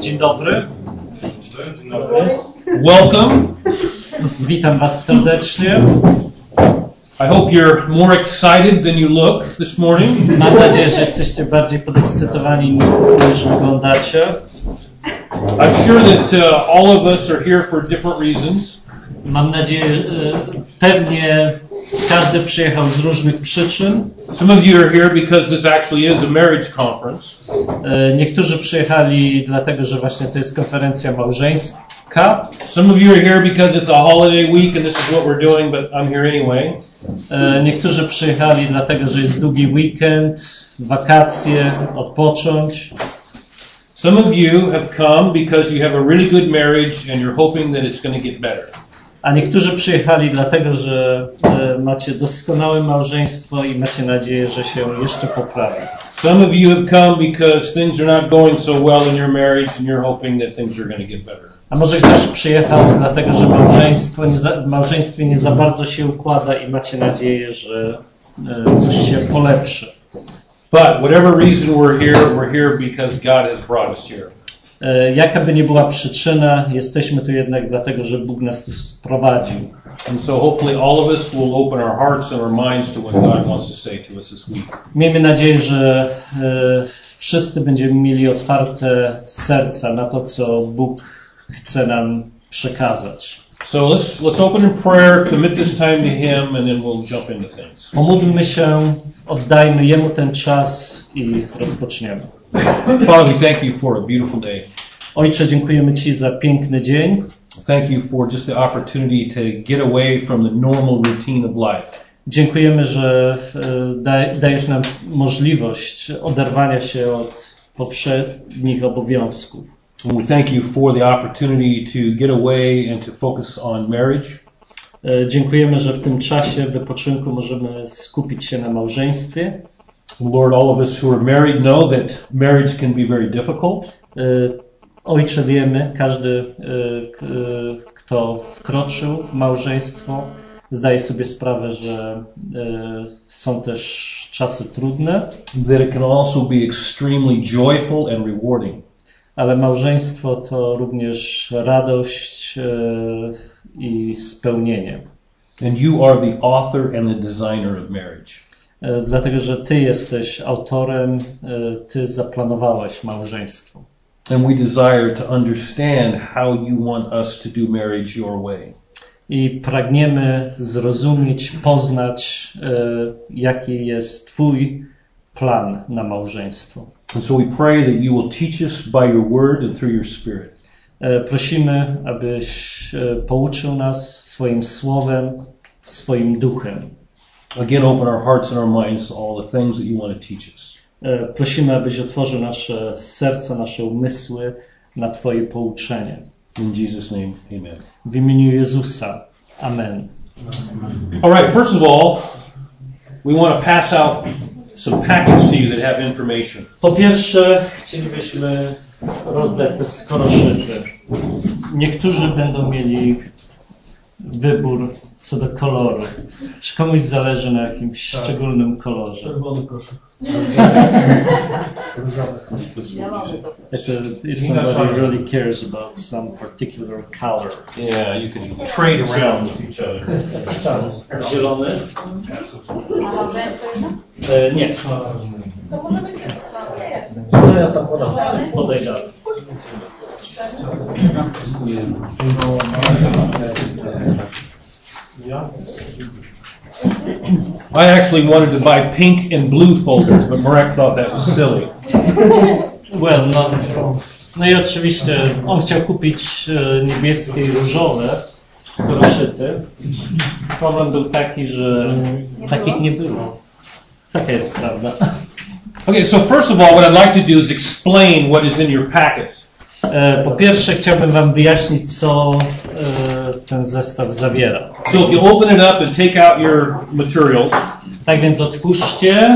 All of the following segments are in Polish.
Dzień dobry. Dzień dobry. Welcome. Witam Was serdecznie. I hope you're more excited than you look this morning. Mam nadzieję, że jesteście bardziej podekscytowani niż wyglądacie. I'm sure that all of us are here for different reasons. Mam nadzieję, pewnie każdy przyjechał z różnych przyczyn. Some of you are here because this actually is a marriage conference. Niektórzy przyjechali dlatego, że właśnie to jest konferencja małżeńska. Some of you are here because it's a holiday week and this is what we're doing, but I'm here anyway. Niektórzy przyjechali dlatego, że jest długi weekend, wakacje, odpocząć. Some of you have come because you have a really good marriage and you're hoping that it's going to get better. A niektórzy przyjechali dlatego, że macie doskonałe małżeństwo i macie nadzieję, że się jeszcze poprawi. Some of you have come because things are not going so well in your marriage and you're hoping that things are going to get better. A może ktoś przyjechał dlatego, że w małżeństwie nie za bardzo się układa i macie nadzieję, że coś się polepszy. But whatever reason we're here because God has brought us here. Jaka by nie była przyczyna, jesteśmy tu jednak dlatego, że Bóg nas tu sprowadził. And so hopefully all of us will open our hearts and our minds to what God wants to say to us this week. Miejmy nadzieję, że wszyscy będziemy mieli otwarte serca na to, co Bóg chce nam przekazać. So let's open in prayer, commit this time to Him, and then we'll jump into things. Pomódlmy się, oddajmy Jemu ten czas i rozpoczniemy. Father, we thank You for a beautiful day. Ojcze, dziękujemy Ci za piękny dzień. Thank You for just the opportunity to get away from the normal routine of life. Dziękujemy, że dajesz nam możliwość oderwania się od poprzednich obowiązków. And we thank You for the opportunity to get away and to focus on marriage. Dziękujemy, że w tym czasie wypoczynku możemy skupić się na małżeństwie. Lord, all of us who are married know that marriage can be very difficult. Ojcze, wiemy, każdy, kto wkroczył w małżeństwo, zdaje sobie sprawę, że są też czasy trudne. That it can also be extremely joyful and rewarding. Ale małżeństwo to również radość i spełnienie. And You are the author and the designer of marriage. Dlatego, że Ty jesteś autorem, Ty zaplanowałeś małżeństwo. And we desire to understand how You want us to do marriage Your way. I pragniemy zrozumieć, poznać, jaki jest Twój plan na małżeństwo. And so we pray that You will teach us by Your word and through Your Spirit. Prosimy, abyś pouczył nas swoim słowem, swoim duchem. Again, open our hearts and our minds to all the things that You want to teach us. Prosimy, abyś otworzył nasze serca, nasze umysły na Twoje pouczenie. In Jesus' name, amen. W imieniu Jezusa. Amen. All right, first of all, we want to pass out some packets to you that have information. Po pierwsze, chcielibyśmy rozdać te skoroszyty. Niektórzy będą mieli wybór co do koloru. Czy komuś zależy na jakimś szczególnym kolorze? Czerwony koszyk. If somebody really cares about some particular color. Yeah, you can trade around with each other. Zielony? A małżeństwo już? Nie. To może być No ja tam podam. Podaj dalej. I actually wanted to buy pink and blue folders, but Marek thought that was silly. Well, no i oczywiście on chciał kupić niebieskie i różowe skoroszyty. Problem był taki, że takich nie było. Taka jest prawda. Okay, so first of all, what I'd like to do is explain what is in your packet. Po pierwsze chciałbym wam wyjaśnić, co ten zestaw zawiera. So if you open it up and take out your materials. Tak więc otwórzcie,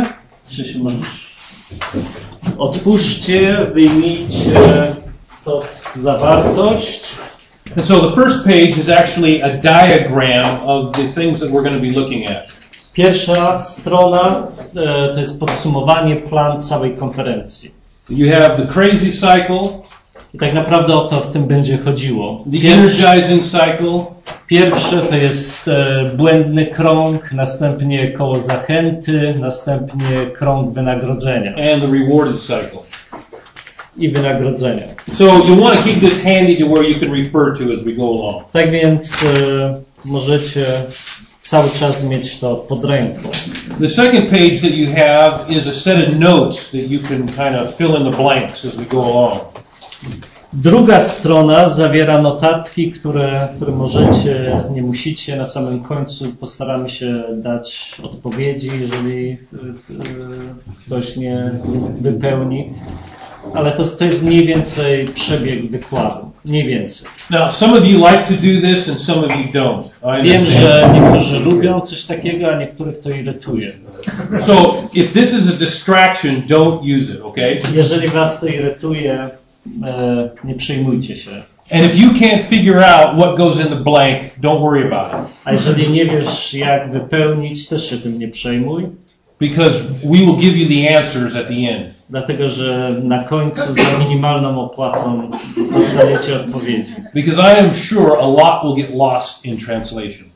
wyjmijcie to zawartość. And so the first page is actually a diagram of the things that we're going to be looking at. Pierwsza strona to jest podsumowanie, plan całej konferencji. You have the crazy cycle. I tak naprawdę o to w tym będzie chodziło. The energizing cycle. Pierwsze to jest błędny krąg, następnie koło zachęty, następnie krąg wynagrodzenia. And the rewarded cycle. I wynagrodzenia. So you want to keep this handy to where you can refer to as we go along. Tak więc możecie cały czas mieć to pod ręką. The second page that you have is a set of notes that you can kind of fill in the blanks as we go along. Druga strona zawiera notatki, które możecie, nie musicie. Na samym końcu postaramy się dać odpowiedzi, jeżeli ktoś nie wypełni. Ale to jest mniej więcej przebieg wykładu. Mniej więcej. Now, some of you like to do this and some of you don't. Wiem, że niektórzy lubią coś takiego, a niektórych to irytuje. So, if this is a distraction, don't use it, okay? Jeżeli was to irytuje, nie przejmujcie się. And if you can't figure out what goes in the blank, don't worry about it. A jeżeli nie wiesz, jak wypełnić, też się tym nie przejmuj. Because we will give you the answers at the end. Dlatego, że na końcu za minimalną opłatą dostaniecie odpowiedzi. Because I am sure a lot will get lost in translation.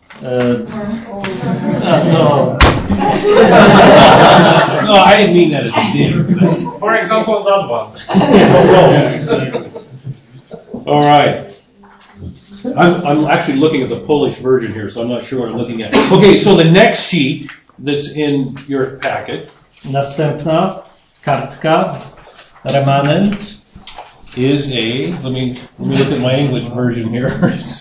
No. No, I didn't mean that as a dig. For example, that one. All right. I'm actually looking at the Polish version here, so I'm not sure what I'm looking at. Okay, so the next sheet that's in your packet Następna kartka, remanent, is let me look at my English version here.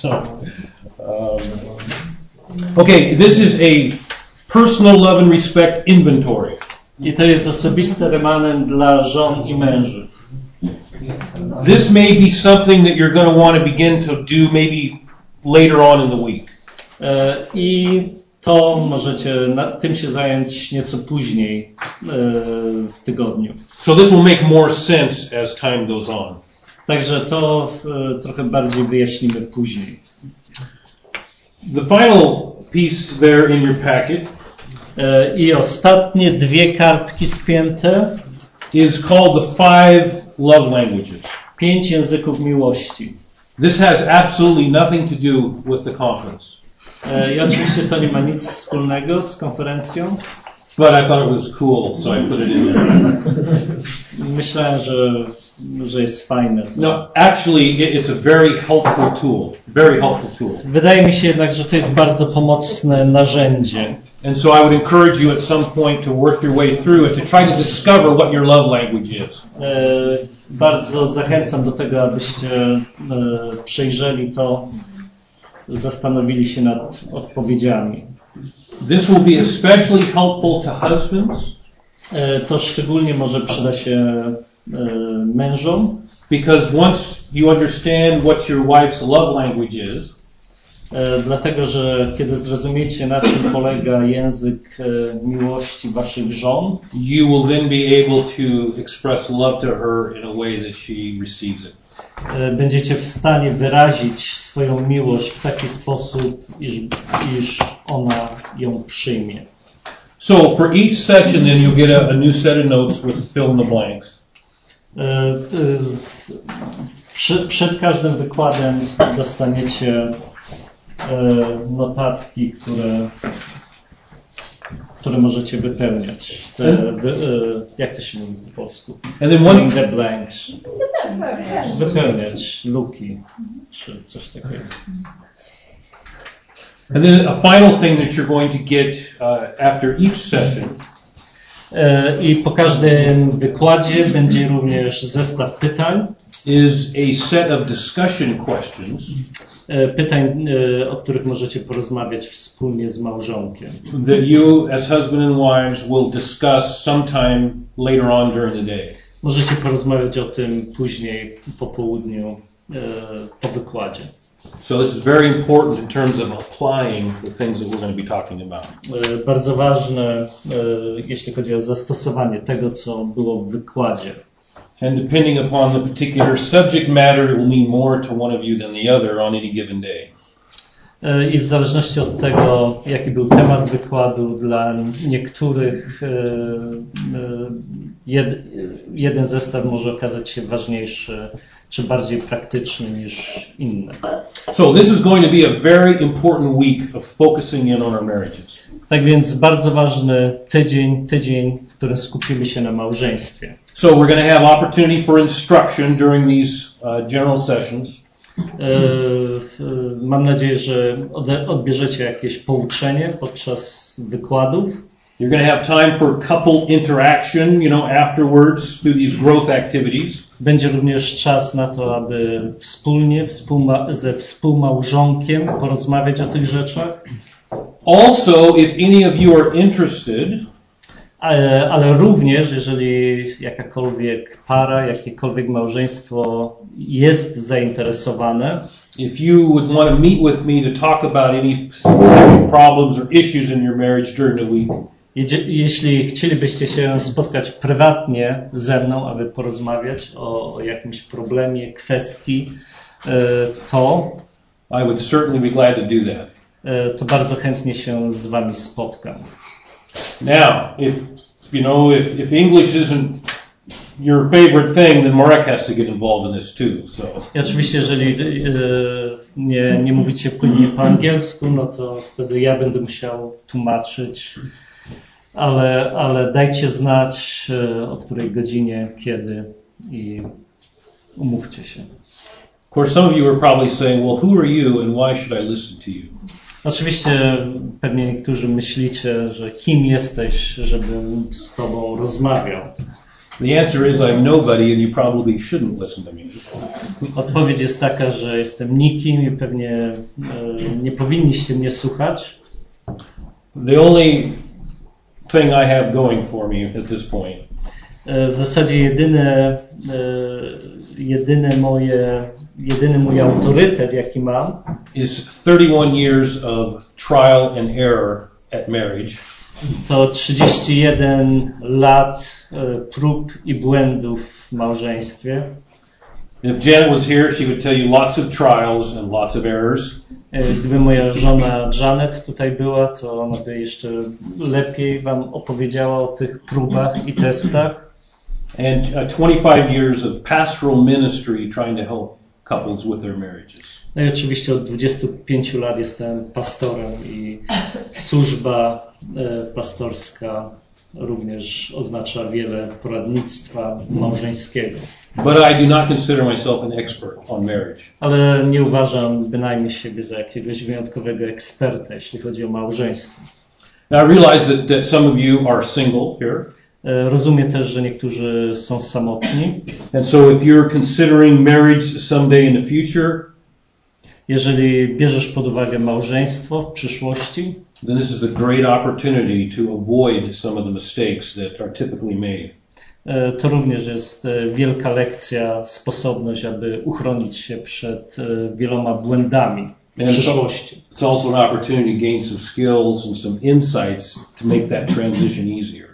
Okay, this is a personal love and respect inventory. I to jest osobisty remanent dla żon i mężów. This may be something that you're going to want to begin to do maybe later on in the week. I to możecie tym się zająć nieco później w tygodniu. So this will make more sense as time goes on. Także to trochę bardziej wyjaśnimy później. The final piece there in your packet I ostatnie dwie kartki spięte is called the 5 love languages. 5 języków miłości. This has absolutely nothing to do with the conference. I oczywiście to nie ma nic wspólnego z konferencją. But I thought it was cool, so I put it in there. Myślałem, że jest fajne. No, actually, it's a very helpful tool. Very helpful tool. Wydaje mi się jednak, że to jest bardzo pomocne narzędzie. And so I would encourage you at some point to work your way through it to try to discover what your love language is. Bardzo zachęcam do tego, abyście przejrzeli to, zastanowili się nad odpowiedziami. This will be especially helpful to husbands. To szczególnie może przyda się mężom. Because once you understand what your wife's love language is, dlatego, że kiedy zrozumiecie, na czym polega język miłości waszych żon, you will then be able to express love to her in a way that she receives it. Będziecie w stanie wyrazić swoją miłość w taki sposób, iż ona ją przyjmie. So for each session then you'll get a new set of notes with fill in the blanks. Przed każdym wykładem dostaniecie notatki, które możecie wypełniać. Jak to się mówi po polsku? And then the blanks. Wypełniać luki, czy coś takiego. And then a final thing that you're going to get after each session I po każdym wykładzie będzie również zestaw pytań. Is a set of discussion questions. Pytań, o których możecie porozmawiać wspólnie z małżonkiem. That you as husband and wives will discuss sometime later on during the day. Możecie porozmawiać o tym później po południu, po wykładzie. So this is very important in terms of applying the things that we're going to be talking about. Bardzo ważne, jeśli chodzi o zastosowanie tego, co było w wykładzie. And depending upon the particular subject matter, it will mean more to one of you than the other on any given day. I w zależności od tego, jaki był temat wykładu, dla niektórych jeden zestaw może okazać się ważniejszy czy bardziej praktyczny niż inny. So this is going to be a very important week of focusing in on our marriages. Tak więc bardzo ważny tydzień, w którym skupimy się na małżeństwie. So we're going to have opportunity for instruction during these general sessions. Mam nadzieję, że odbierzecie jakieś pouczenie podczas wykładów. You're going to have time for couple interaction, afterwards through these growth activities. Będzie również czas na to, aby wspólnie, ze współmałżonkiem porozmawiać o tych rzeczach. Also, if any of you are interested, ale również, jeżeli jakakolwiek para, jakiekolwiek małżeństwo jest zainteresowane, if you would want to meet with me to talk about any specific problems or issues in your marriage during the week, jeśli chcielibyście się spotkać prywatnie ze mną, aby porozmawiać o jakimś problemie, kwestii, to I would certainly be glad to do that. To bardzo chętnie się z wami spotkam. Now, if English isn't your favorite thing, then Marek has to get involved in this too. So. I oczywiście, jeżeli nie mówicie płynnie po angielsku, no to wtedy ja będę musiał tłumaczyć, ale dajcie znać, o której godzinie, kiedy i umówcie się. Of course, some of you are probably saying, well, who are you and why should I listen to you? Oczywiście pewnie niektórzy myślicie, że kim jesteś, żebym z tobą rozmawiał. The answer is I'm nobody and you probably shouldn't listen to me. Odpowiedź jest taka, że jestem nikim i pewnie nie powinniście mnie słuchać. The only thing I have going for me at this point. W zasadzie jedyny mój autorytet, jaki mam, is 31 years of trial and error at marriage. To 31 lat prób i błędów w małżeństwie. If Janet was here, she would tell you lots of trials and lots of errors. Gdyby moja żona Janet tutaj była, to ona by jeszcze lepiej wam opowiedziała o tych próbach i testach. And 25 years of pastoral ministry trying to help couples with their marriages. No i oczywiście od 25 lat jestem pastorem i służba pastorska również oznacza wiele poradnictwa małżeńskiego. But I do not consider myself an expert on marriage. Ale nie uważam bynajmniej siebie za jakiegoś wyjątkowego eksperta, jeśli chodzi o małżeństwo. Now I realize that some of you are single here. Rozumiem też, że niektórzy są samotni. And so if you're considering marriage someday in the future, jeżeli bierzesz pod uwagę małżeństwo w przyszłości, then this is a great opportunity to avoid some of the mistakes that are typically made. To również jest wielka lekcja, sposobność, aby uchronić się przed wieloma błędami w przyszłości. It's also an opportunity to gain some skills and some insights to make that transition easier.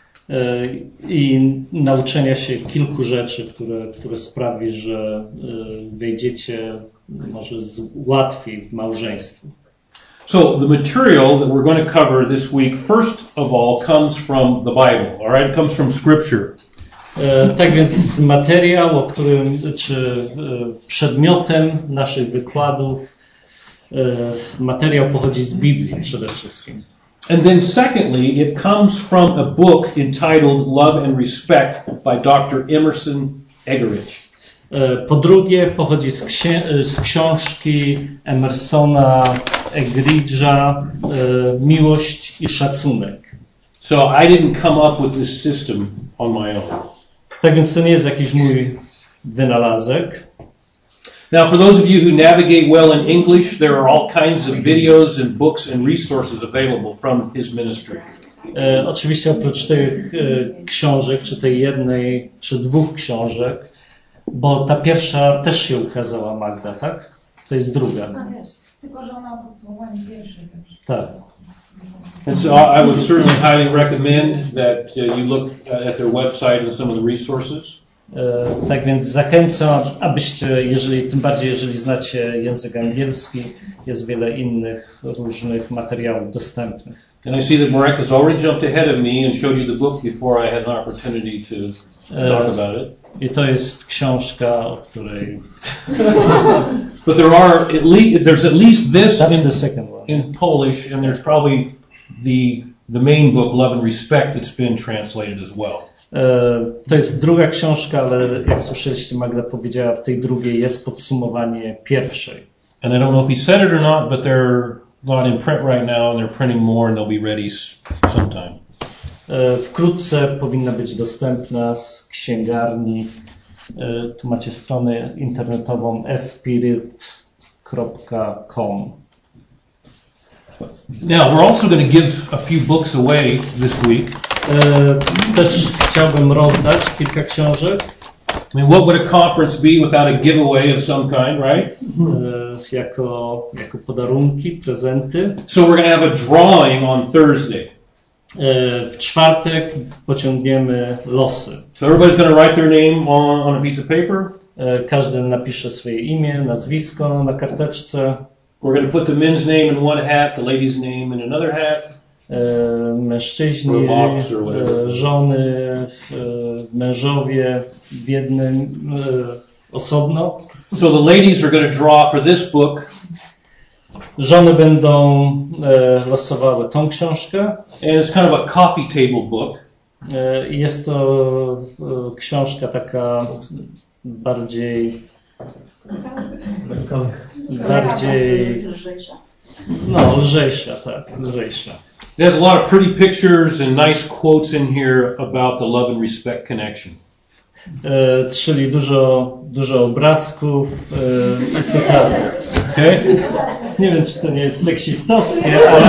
I nauczenia się kilku rzeczy, które sprawi, że wejdziecie może łatwiej w małżeństwo. So the material that we're going to cover this week, first of all, comes from the Bible. All right, it comes from Scripture. Tak więc materiał, czy przedmiotem naszych wykładów, materiał pochodzi z Biblii przede wszystkim. And then secondly, it comes from a book entitled Love and Respect by Dr. Emerson Eggerichs. Po drugie, pochodzi z książki Emersona Eggericha Miłość i szacunek. So I didn't come up with this system on my own. Tak więc to nie jest jakiś mój wynalazek. Now, for those of you who navigate well in English, there are all kinds of videos and books and resources available from his ministry. Oczywiście oprócz tych książek, czy tej jednej, czy dwóch książek, bo ta pierwsza też się ukazała, Magda, tak? To jest druga. Tylko, że ona podsumowanie pierwszej. Tak. And so I would certainly highly recommend that you look at their website and some of the resources. Tak więc zachęcam, abyście, tym bardziej jeżeli znacie język angielski, jest wiele innych różnych materiałów dostępnych. And I see that Marek has already jumped ahead of me and showed you the book before I had an opportunity to talk about it. I to jest książka, o której... But there's at least this That's the second one. in Polish, and there's probably the main book, Love and Respect, that's been translated as well. To jest druga książka, ale jak słyszeliście, Magda powiedziała, w tej drugiej jest podsumowanie pierwszej. And I don't know if he said it or not, but they're not in print right now, and they're printing more, and they'll be ready sometime. Wkrótce powinna być dostępna z księgarni. Tu macie stronę internetową espirit.com. Now, we're also going to give a few books away this week. Też chciałbym rozdać kilka książek. I mean, what would a conference be without a giveaway of some kind, right? Jako podarunki, prezenty. So we're going to have a drawing on Thursday. W czwartek pociągniemy losy. So everybody's going to write their name on a piece of paper. Każdy napisze swoje imię, nazwisko na karteczce. We're going to put the men's name in one hat, the ladies' name in another hat. Mężczyźni, żony, mężowie w jednym osobno. So the ladies are going to draw for this book. Żony będą losowały tą książkę. And it's kind of a coffee table book. Jest to książka taka bardziej lżejsza, tak, lżejsza. It has a lot of pretty pictures and nice quotes in here about the love and respect connection. Czyli dużo obrazków i cytatów. Okay? Nie wiem, czy to nie jest seksistowskie, ale...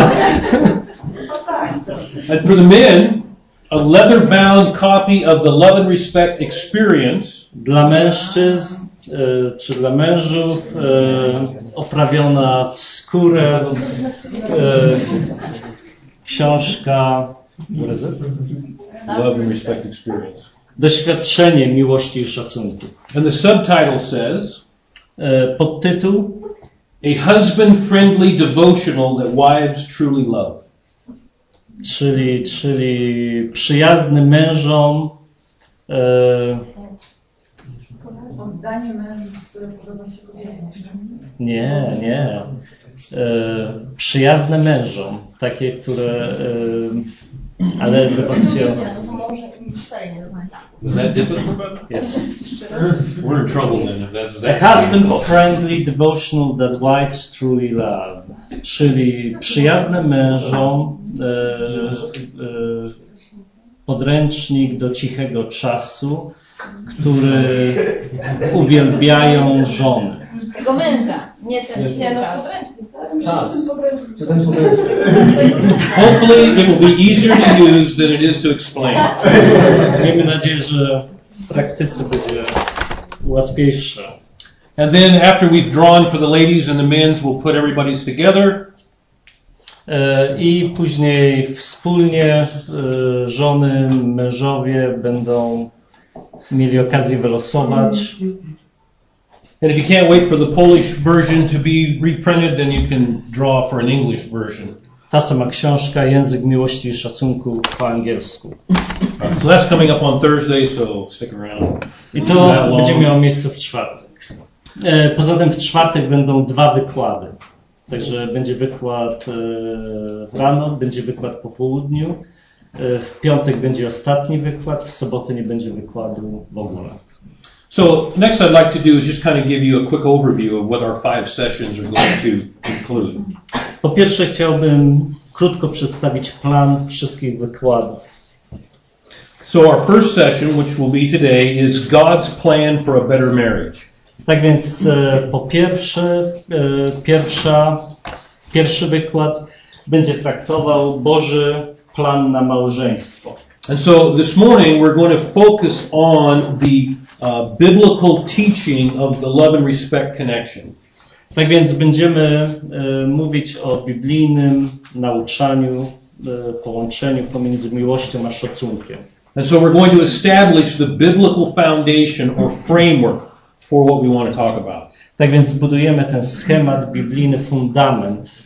And for the men, a leather-bound copy of the Love and Respect Experience. Dla mężczyzn czy dla mężów oprawiona w skórę książka Love and Respect Experience. Doświadczenie miłości i szacunku. And the subtitle says, podtytuł A husband-friendly devotional that wives truly love. Czyli przyjazny mężom Oddanie mężów, które podoba się kobietom. Nie. Przyjazne mężom. Takie, które... ale dewocją... Is that difficult? Yes. We're in trouble then if that's A husband-friendly devotional that wives truly love. Czyli przyjazne mężom podręcznik do cichego czasu, który uwielbiają żony. Tego męża, nie ten czas. Hopefully it will be easier to use than it is to explain. Miejmy nadzieję, że w praktyce będzie łatwiejsze. And then after we've drawn for the ladies and the men's, we'll put everybody's together. I później wspólnie żony, mężowie będą mieli okazję wylosować. And if you can't wait for the Polish version to be reprinted, then you can draw for an English version. Ta sama książka, Język miłości i szacunku po angielsku. So that's coming up on Thursday, so stick around. I to będzie miało miejsce w czwartek. Poza tym w czwartek będą 2 wykłady. Także będzie wykład rano, będzie wykład po południu. W piątek będzie ostatni wykład, w sobotę nie będzie wykładu w ogóle. So next I'd like to do is just kind of give you a quick overview of what our 5 sessions are going to include. Po pierwsze chciałbym krótko przedstawić plan wszystkich wykładów. So our first session, which will be today, is God's plan for a better marriage. Tak więc po pierwszy wykład będzie traktował Boży plan na małżeństwo. And so this morning we're going to focus on the biblical teaching of the love and respect connection. Tak więc będziemy mówić o biblijnym nauczaniu, połączeniu pomiędzy miłością a szacunkiem. And so we're going to establish the biblical foundation or framework for what we want to talk about. Tak więc zbudujemy ten schemat, biblijny fundament,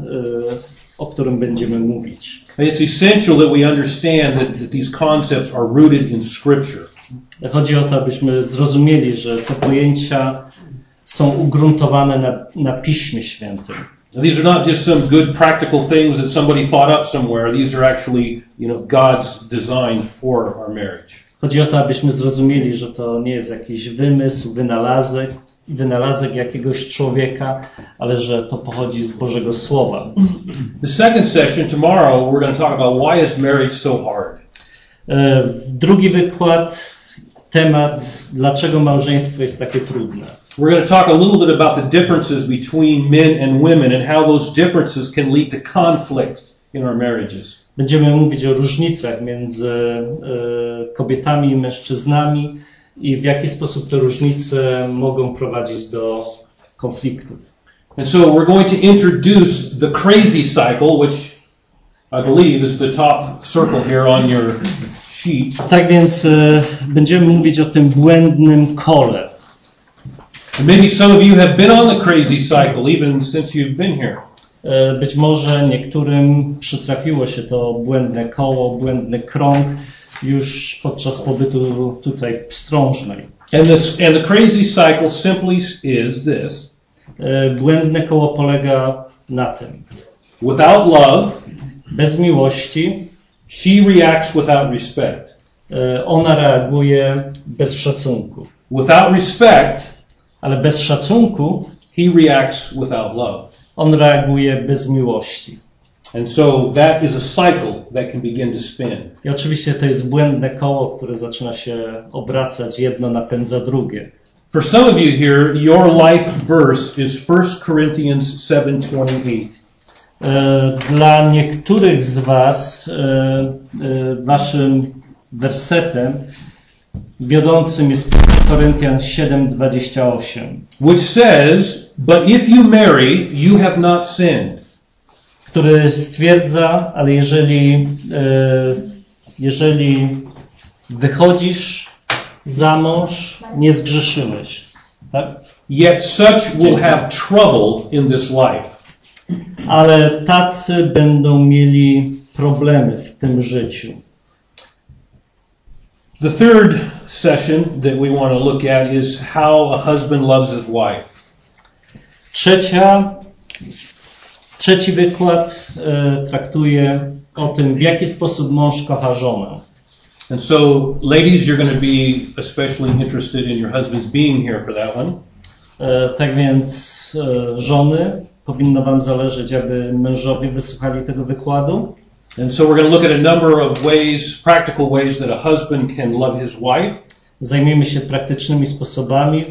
o którym będziemy mówić. And it's essential that we understand that these concepts are rooted in Scripture. Chodzi o to, abyśmy zrozumieli, że te pojęcia są ugruntowane na Piśmie Świętym. These are not just some good practical things that somebody thought up somewhere. These are actually, God's design for our marriage. Chodzi o to, abyśmy zrozumieli, że to nie jest jakiś wymysł, wynalazek jakiegoś człowieka, ale że to pochodzi z Bożego Słowa. The second session tomorrow, we're going to talk about why is marriage so hard. Drugi wykład, temat, dlaczego małżeństwo jest takie trudne. We're going to talk a little bit about the differences between men and women and how those differences can lead to conflict in our marriages. Będziemy mówić o różnicach między kobietami i mężczyznami i w jaki sposób te różnice mogą prowadzić do konfliktów. And so we're going to introduce the crazy cycle, which I believe is the top circle here on your sheet. Tak więc będziemy mówić o tym błędnym kole. And maybe some of you have been on the crazy cycle even since you've been here. Być może niektórym przytrafiło się to błędne koło, błędny krąg już podczas pobytu tutaj w Pstrążnej. And the crazy cycle simply is this. Błędne koło polega na tym. Without love, bez miłości, she reacts without respect. Ona reaguje bez szacunku. Without respect, ale bez szacunku, he reacts without love. On reaguje bez miłości. And so that is a cycle that can begin to spin. I oczywiście to jest błędne koło, które zaczyna się obracać, jedno napędza drugie. For some of you here, your life verse is 1 Corinthians 7:28. Dla niektórych z was waszym wersetem wiodącym jest Koryntian 7:28. Which says, but if you marry, you have not sinned. Który stwierdza, ale jeżeli wychodzisz za mąż, nie zgrzeszyłeś. Tak? Yet such will have trouble in this life. Ale tacy będą mieli problemy w tym życiu. The third session that we want to look at is how a husband loves his wife. Trzeci wykład traktuje o tym, w jaki sposób mąż kocha żonę. And so, ladies, you're going to be especially interested in your husbands being here for that one. Tak więc żony, powinno wam zależeć, aby mężowie wysłuchali tego wykładu. And so we're going to look at a number of ways, practical ways that a husband can love his wife. Zajmiemy się praktycznymi sposobami,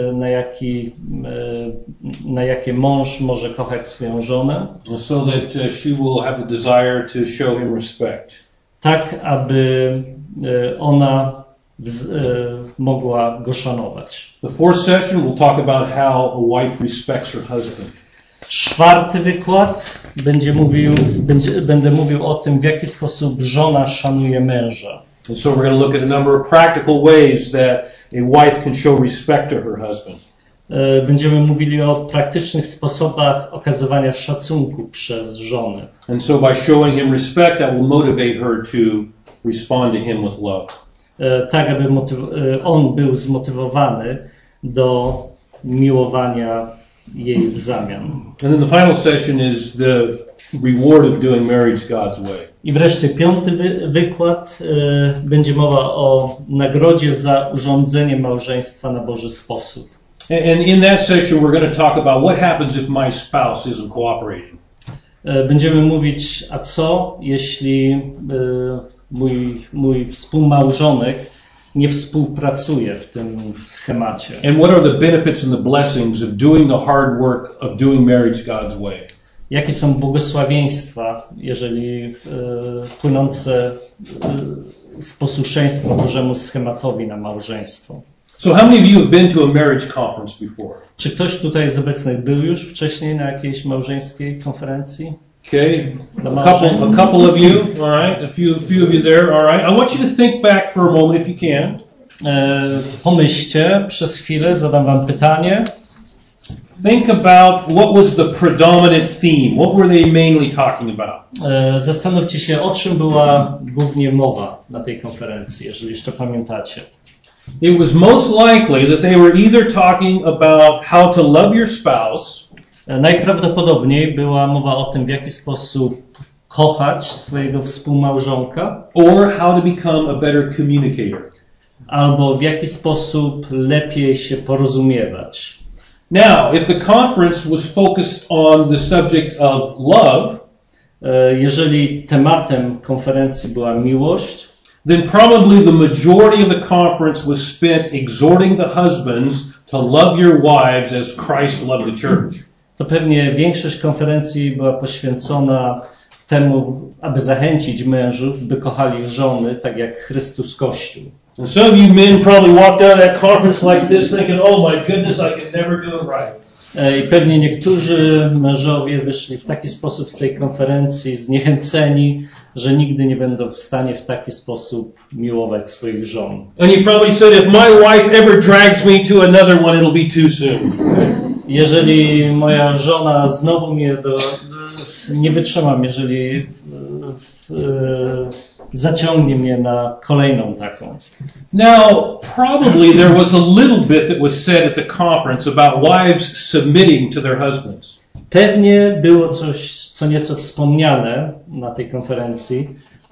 na jakie mąż może kochać swoją żonę. So that she will have the desire to show him respect. Tak, aby ona mogła go szanować. The fourth session we'll talk about how a wife respects her husband. Czwarty wykład będę mówił o tym, w jaki sposób żona szanuje męża. And so we're going to look at a number of practical ways that a wife can show respect to her husband. Będziemy mówili o praktycznych sposobach okazywania szacunku przez żonę. And so by showing him respect, that will motivate her to respond to him with love. Tak, aby on był zmotywowany do miłowania jej w zamian. And then the final session is the reward of doing marriage God's way. I wreszcie piąty wykład będzie mowa o nagrodzie za urządzenie małżeństwa na Boży sposób. And in that session we're going to talk about what happens if my spouse isn't cooperating. Będziemy mówić, a co jeśli mój współmałżonek nie współpracuje w tym schemacie. And what are the benefits and the blessings of doing the hard work of doing marriage God's way? Jakie są błogosławieństwa, jeżeli płynące z posłuszeństwa Bożemu schematowi na małżeństwo? So how many of you have been to a marriage conference before? Czy ktoś tutaj z obecnych był już wcześniej na jakiejś małżeńskiej konferencji? Okay, Do a małżeństwa. couple of you, all right, a few of you there, all right. I want you to think back for a moment if you can. Pomyślcie przez chwilę, zadam wam pytanie. Think about what was the predominant theme. What were they mainly talking about? Zastanówcie się, o czym była głównie mowa na tej konferencji, jeżeli jeszcze pamiętacie. It was most likely that they were either talking about how to love your spouse, Najprawdopodobniej była mowa o tym, w jaki sposób kochać swojego współmałżonka, or how to become a better communicator. albo w jaki sposób lepiej się porozumiewać. Now, if the conference was focused on the subject of love, Jeżeli tematem konferencji była miłość, then probably the majority of the conference was spent exhorting the husbands to love your wives as Christ loved the church. to pewnie większość konferencji była poświęcona temu, aby zachęcić mężów, by kochali żony tak jak Chrystus Kościół. And some of you men probably walked out of that conference like this thinking, oh my goodness, I can never do it right. I pewnie niektórzy mężowie wyszli w taki sposób z tej konferencji zniechęceni, że nigdy nie będą w stanie w taki sposób miłować swoich żon. And you probably said, if my wife ever drags me to another one, it'll be too soon. Jeżeli moja żona znowu mnie nie wytrzymam, jeżeli zaciągnie mnie na kolejną taką. Now, probably there was a little bit that was said at the conference about wives submitting to their husbands. Pewnie było coś, co nieco wspomniane na tej konferencji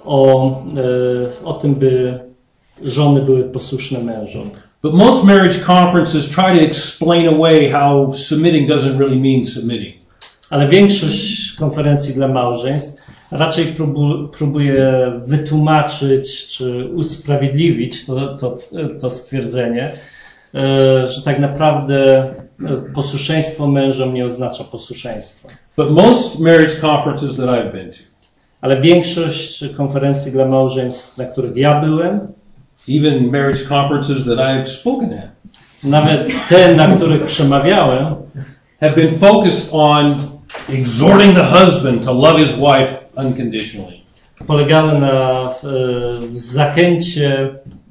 o tym, by żony były posłuszne mężom. But most marriage conferences try to explain away how submitting doesn't really mean submitting. Ale większość konferencji dla małżeństw raczej próbuje wytłumaczyć czy usprawiedliwić to stwierdzenie, że tak naprawdę posłuszeństwo mężom nie oznacza posłuszeństwa. But most marriage conferences that I've been to, Ale większość konferencji dla małżeństw, na których ja byłem, even marriage conferences that I've spoken at, nawet te, na których przemawiałem, have been focused on exhorting the husband to love his wife unconditionally. polegały na zachęcie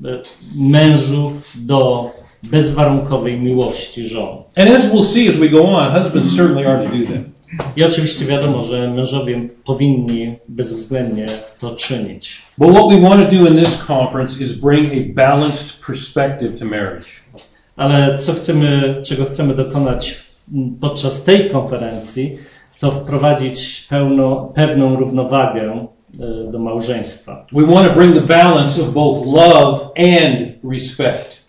mężów do bezwarunkowej miłości żon. And as we'll see as we go on, husbands certainly are to do that. I oczywiście wiadomo, że mężowie powinni bezwzględnie to czynić. But what we want to do in this conference is bring a balanced perspective to marriage. Ale czego chcemy dokonać podczas tej konferencji, to wprowadzić pewną równowagę do małżeństwa. We want to bring the balance of both love and respect.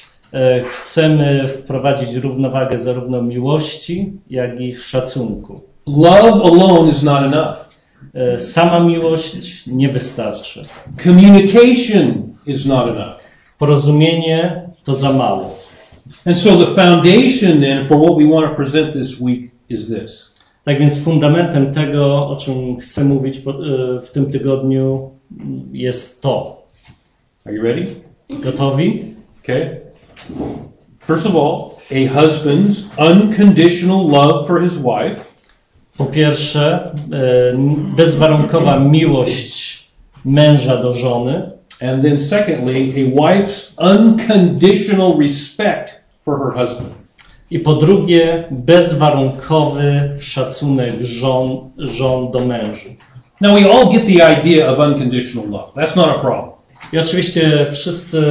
Chcemy wprowadzić równowagę zarówno miłości, jak i szacunku. Love alone is not enough. Sama miłość nie wystarczy. Communication is not enough. Porozumienie to za mało. And so the foundation then for what we want to present this week is this. Tak więc fundamentem tego, o czym chcę mówić w tym tygodniu, jest to. Are you ready? Gotowi? Okay. First of all, a husband's unconditional love for his wife. Po pierwsze, bezwarunkowa miłość męża do żony. And then secondly, a wife's unconditional respect for her husband. I po drugie, bezwarunkowy szacunek żon do mężów. Now we all get the idea of unconditional love. That's not a problem. I oczywiście wszyscy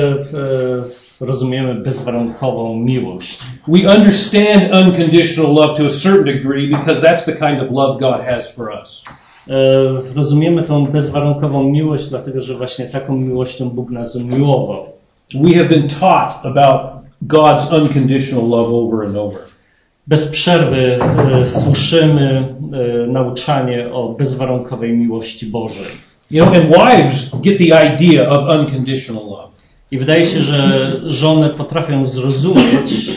rozumiemy bezwarunkową miłość. We understand unconditional love to a certain degree because that's the kind of love God has for us. Rozumiemy tą bezwarunkową miłość, dlatego że właśnie taką miłością Bóg nas umiłował. We have been taught about God's unconditional love over and over. Bez przerwy słyszymy nauczanie o bezwarunkowej miłości Bożej. You know, and wives get the idea of unconditional love. I wydaje się, że żony potrafią zrozumieć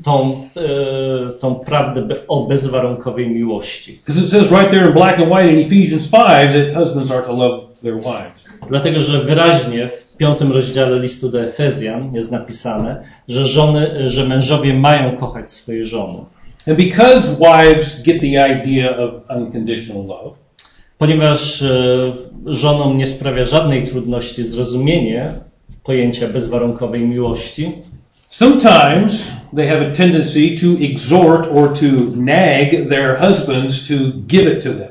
tą prawdę o bezwarunkowej miłości. Because it says right there in black and white in Ephesians 5 that husbands are to love their wives. Dlatego, że wyraźnie w 5 rozdziale listu do Efezjan jest napisane, że mężowie mają kochać swoje żony. And because wives get the idea of unconditional love, Ponieważ żonom nie sprawia żadnej trudności zrozumienie pojęcia bezwarunkowej miłości, sometimes they have a tendency to exhort or to nag their husbands to give it to them.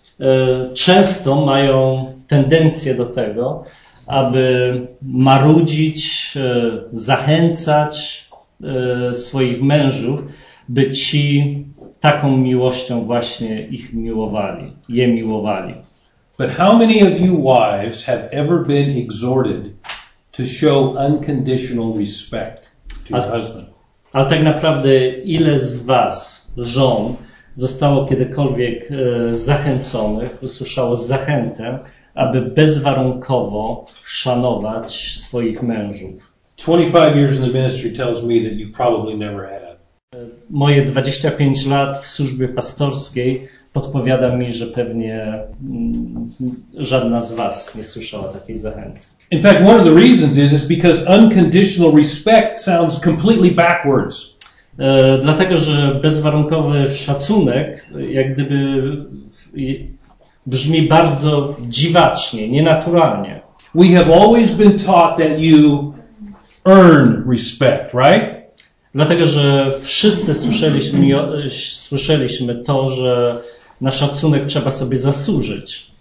Często mają tendencję do tego, aby marudzić, zachęcać swoich mężów, by ci taką miłością właśnie ich miłowali, je miłowali. But how many of you wives have ever been exhorted to show unconditional respect to your husband? Ale tak naprawdę ile z was, żon, zostało kiedykolwiek zachęconych, usłyszało zachętę, aby bezwarunkowo szanować swoich mężów? 25 years in the ministry tells me that you probably never have. Moje 25 lat w służbie pastorskiej podpowiada mi, że pewnie żadna z was nie słyszała takiej zachęty. In fact, one of the reasons is because unconditional respect sounds completely backwards. Dlatego, że bezwarunkowy szacunek jak gdyby brzmi bardzo dziwacznie, nienaturalnie. We have always been taught that you earn respect, right? Dlatego, że wszyscy słyszeliśmy to, że na szacunek trzeba sobie zasłużyć.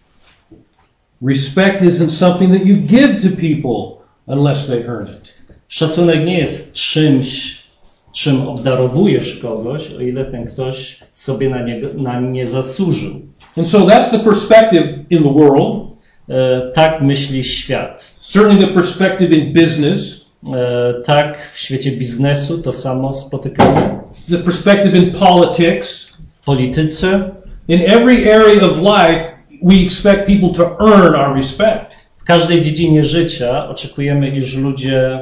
Respect isn't something that you give to people unless they earn it. Szacunek nie jest czymś, czym obdarowujesz kogoś, o ile ten ktoś sobie na nie zasłużył. And so that's the perspective in the world. Tak myśli świat. Certainly the perspective in business. Tak w świecie biznesu to samo spotykamy. The perspective in politics. W polityce. In every area of life, we expect people to earn our respect. W każdej dziedzinie życia oczekujemy, iż ludzie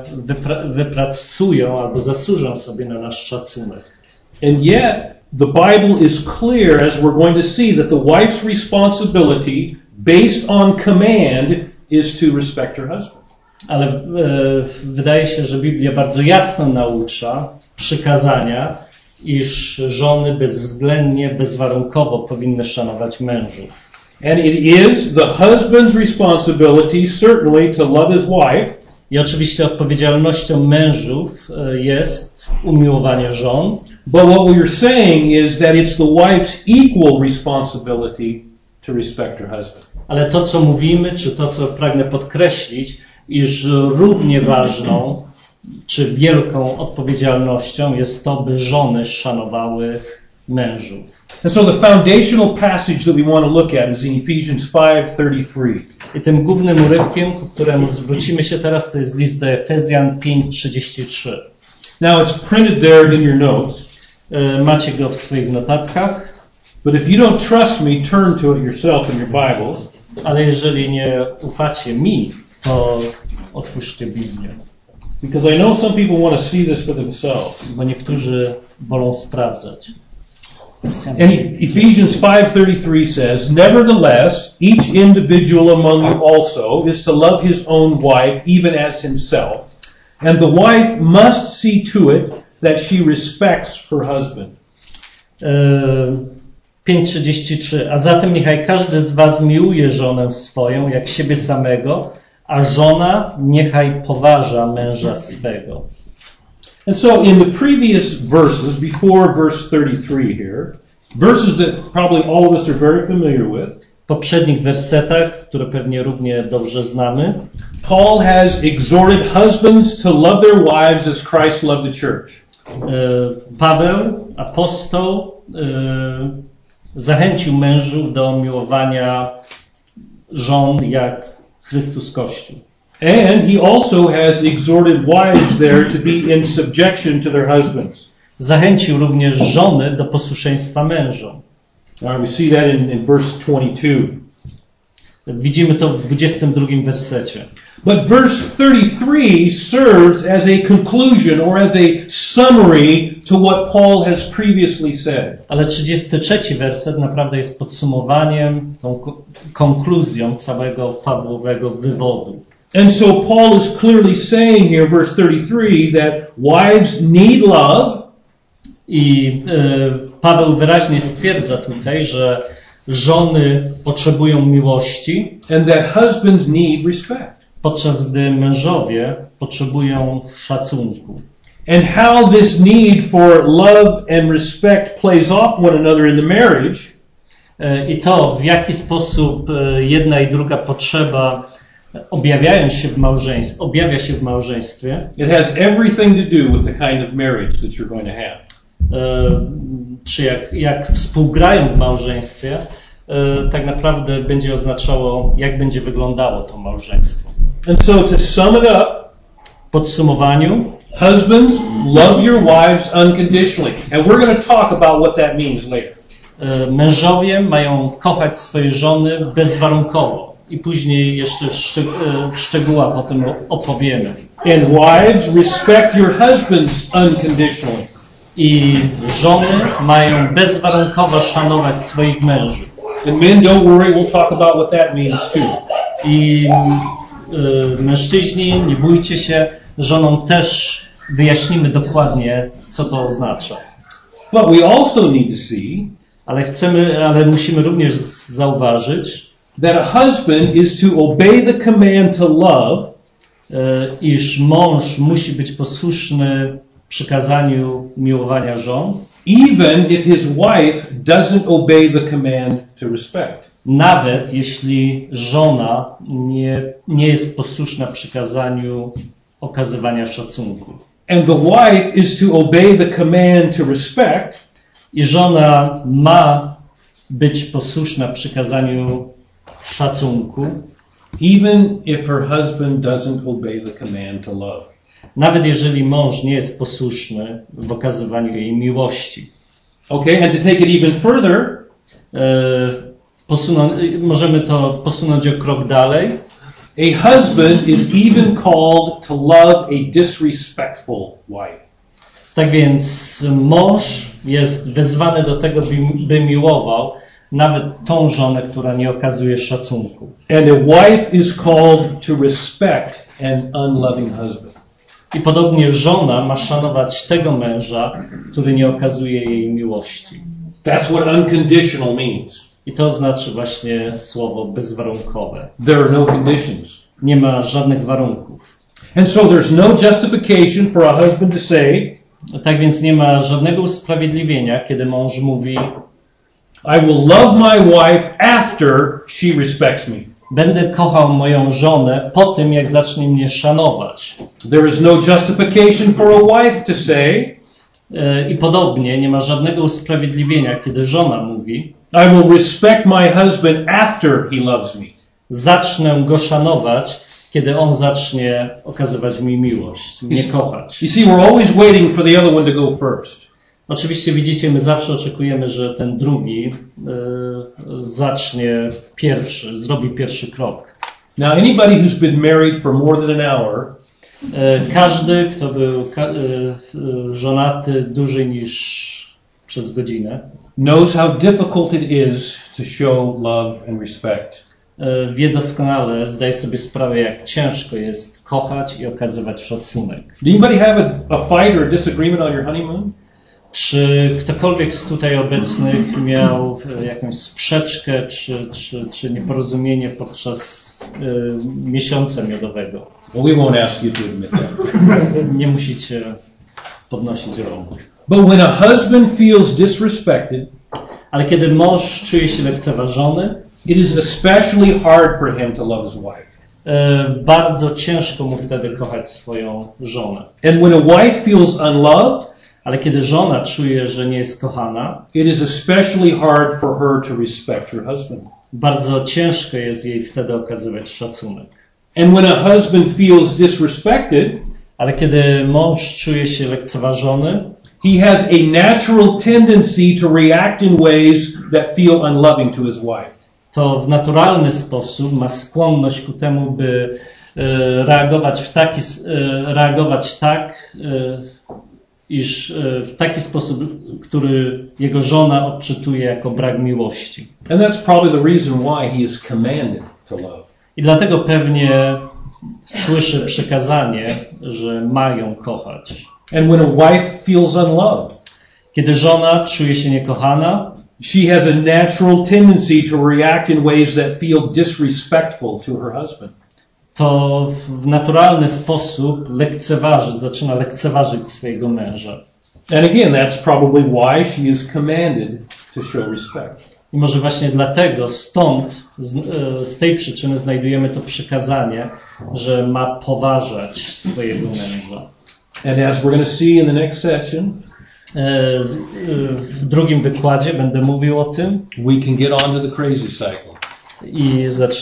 wypracują albo zasłużą sobie na nasz szacunek. And yet, the Bible is clear, as we're going to see, that the wife's responsibility, based on command, is to respect her husband. Ale wydaje się, że Biblia bardzo jasno naucza przykazania, iż żony bezwzględnie, bezwarunkowo powinny szanować mężów. And it is the husband's responsibility, certainly, to love his wife. I oczywiście odpowiedzialnością mężów jest umiłowanie żon. But what we're saying is that it's the wife's equal responsibility to respect her husband. Ale to, co mówimy, czy to, co pragnę podkreślić, iż równie ważną, czy wielką odpowiedzialnością jest to, by żony szanowały mężów. And so the foundational passage that we want to look at is in Ephesians 5:33. I tym głównym urywkiem, ku któremu zwrócimy się teraz, to jest list do Efezjan 5:33. Now it's printed there in your notes. Macie go w swoich notatkach. But if you don't trust me, turn to it yourself in your Bibles. Ale jeżeli nie ufacie mi, to otwórzcie Biblię. Because I know some people want to see this for themselves. Bo niektórzy wolą sprawdzać. And Ephesians 5:33 says, "Nevertheless, each individual among you also is to love his own wife, even as himself, and the wife must see to it that she respects her husband." 5:33. A zatem niechaj każdy z was miłuje żonę swoją jak siebie samego, a żona niechaj poważa męża swego. And so in the previous verses, before verse 33 here, verses that probably all of us are very familiar with, W poprzednich wersetach, które pewnie równie dobrze znamy, Paul has exhorted husbands to love their wives as Christ loved the church. Paweł, apostoł, zachęcił mężów do miłowania żon jak Chrystus Kościół. And he also has exhorted wives there to be in subjection to their husbands. Zachęcił również żony do posłuszeństwa mężom. We see that in verse 22. Widzimy to w 22 wersecie. But verse 33 serves as a conclusion or as a summary to what Paul has previously said. Ale 33 werset naprawdę jest podsumowaniem, tą konkluzją całego Pawłowego wywodu. And so Paul is clearly saying here, verse 33, that wives need love. I Paweł wyraźnie stwierdza tutaj, że żony potrzebują miłości, and that husbands need respect. podczas gdy mężowie potrzebują szacunku. And how this need for love and respect plays off one another in the marriage I to, w jaki sposób jedna i druga potrzeba objawia się w małżeństwie, it has everything to do with the kind of marriage that you're going to have. Czy jak współgrają w małżeństwie, tak naprawdę będzie oznaczało, jak będzie wyglądało to małżeństwo. And so to sum it up, W podsumowaniu, husbands, love your wives unconditionally. And we're going to talk about what that means later. Mężowie mają kochać swoje żony bezwarunkowo. I później jeszcze w szczegółach o tym opowiemy. And wives, respect your husbands unconditionally. I żony mają bezwarunkowo szanować swoich mężów. And men, don't worry, we'll talk about what that means too. I mężczyźni, nie bójcie się, żonom też wyjaśnimy dokładnie, co to oznacza. But we also need to see Ale musimy również zauważyć, that a husband is to obey the command to love, iż mąż musi być posłuszny przykazaniu miłowania żon, even if his wife doesn't obey the command to respect. nawet jeśli żona nie jest posłuszna przykazaniu okazywania szacunku. And the wife is to obey the command to respect, I żona ma być posłuszna przykazaniu szacunku, even if her husband doesn't obey the command to love. nawet jeżeli mąż nie jest posłuszny w okazywaniu jej miłości. Okay, and to take it even further, Możemy to posunąć o krok dalej. a husband is even called to love a disrespectful wife. Tak więc mąż jest wezwany do tego, by miłował nawet tą żonę, która nie okazuje szacunku. And a wife is called to respect an unloving husband. I podobnie żona ma szanować tego męża, który nie okazuje jej miłości. That's what unconditional means. I to znaczy właśnie słowo bezwarunkowe. There are no conditions. Nie ma żadnych warunków. And so there's no justification for a husband to say, Tak więc nie ma żadnego usprawiedliwienia, kiedy mąż mówi: I will love my wife after she respects me. będę kochał moją żonę po tym, jak zacznie mnie szanować. There is no justification for a wife to say, I podobnie nie ma żadnego usprawiedliwienia, kiedy żona mówi: I will respect my husband after he loves me. zacznę go szanować, kiedy on zacznie okazywać mi miłość, mnie kochać. You see, we're always waiting for the other one to go first. Oczywiście widzicie, my zawsze oczekujemy, że ten drugi zacznie pierwszy, zrobi pierwszy krok. Now, anybody who's been married for more than an hour Każdy, kto był żonaty dłużej niż przez godzinę, knows how difficult it is to show love and respect. Wie doskonale, zdaje sobie sprawę, jak ciężko jest kochać i okazywać szacunek. Did anybody have a fight or a disagreement on your honeymoon? Czy ktokolwiek z tutaj obecnych miał jakąś sprzeczkę czy nieporozumienie podczas miesiąca miodowego? Well, we won't ask you to admit that. Nie musicie podnosić rąk. But when a husband feels disrespected, Ale kiedy mąż czuje się lekceważony, it is especially hard for him to love his wife. Bardzo ciężko mu wtedy kochać swoją żonę. And when a wife feels unloved, Ale kiedy żona czuje, że nie jest kochana, it is especially hard for her to respect her husband. bardzo ciężko jest jej wtedy okazywać szacunek. And when a husband feels disrespected, Ale kiedy mąż czuje się lekceważony, he has a natural tendency to react in ways that feel unloving to his wife. to w naturalny sposób ma skłonność ku temu, by reagować tak, iż w taki sposób, który jego żona odczytuje jako brak miłości. And that's probably the reason why he is commanded to love. I dlatego pewnie słyszy przykazanie, że ma ją kochać. And when a wife feels unloved, Kiedy żona czuje się niekochana, She has a natural tendency to react in ways that feel disrespectful to her husband. To w naturalny sposób zaczyna lekceważyć swojego męża. And again, that's probably why she is commanded to show respect. I może właśnie dlatego, z tej przyczyny znajdujemy to przykazanie, że ma poważać swojego męża. And as we're going to see in the next section, w drugim wykładzie będę mówił o tym. We can get on to the crazy cycle. I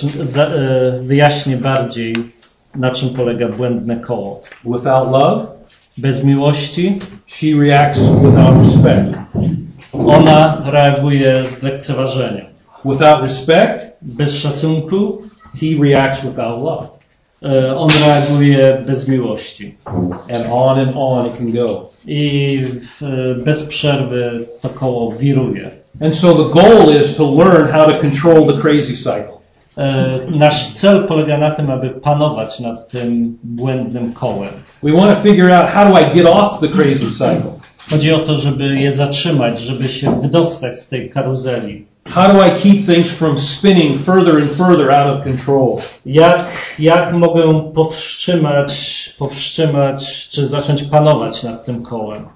wyjaśnię bardziej, na czym polega błędne koło. Without love, bez miłości, she reacts without respect. Ona reaguje z lekceważeniem. Without respect, bez szacunku, he reacts without love. On reaguje bez miłości. And on it can go. I bez przerwy to koło wiruje. And so the goal is to learn how to control the crazy cycle. Nasz cel polega na tym, aby panować nad tym błędnym kołem. We want to figure out how do I get off the crazy cycle. Chodzi o to, żeby je zatrzymać, żeby się wydostać z tej karuzeli. How do I keep things from spinning further and further out of control? Jak mogę powstrzymać, czy zacząć panować nad tym kołem?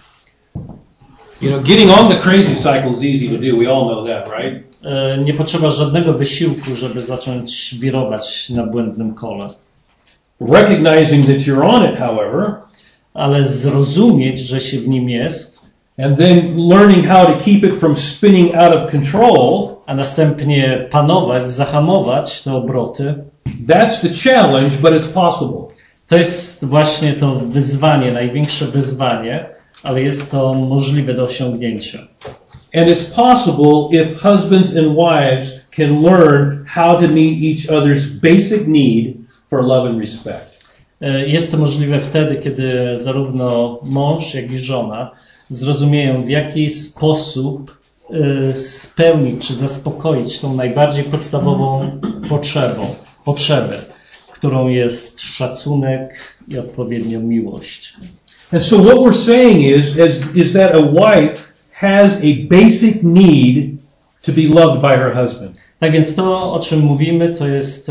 You know, getting on the crazy cycle is easy to do. We all know that, right? Nie potrzeba żadnego wysiłku, żeby zacząć wirować na błędnym kole. Recognizing that you're on it, however, ale zrozumieć, że się w nim jest, and then learning how to keep it from spinning out of control, a następnie panować, zahamować te obroty. That's the challenge, but it's possible. To jest właśnie to wyzwanie, największe wyzwanie, ale jest to możliwe do osiągnięcia. And it's possible if husbands and wives can learn how to meet each other's basic need for love and respect. Jest to możliwe wtedy, kiedy zarówno mąż, jak i żona zrozumieją, w jaki sposób spełnić czy zaspokoić tą najbardziej podstawową potrzebę, którą jest szacunek i odpowiednio miłość. And so what we're saying is that a wife has a basic need to be loved by her husband. Tak więc to, o czym mówimy, to jest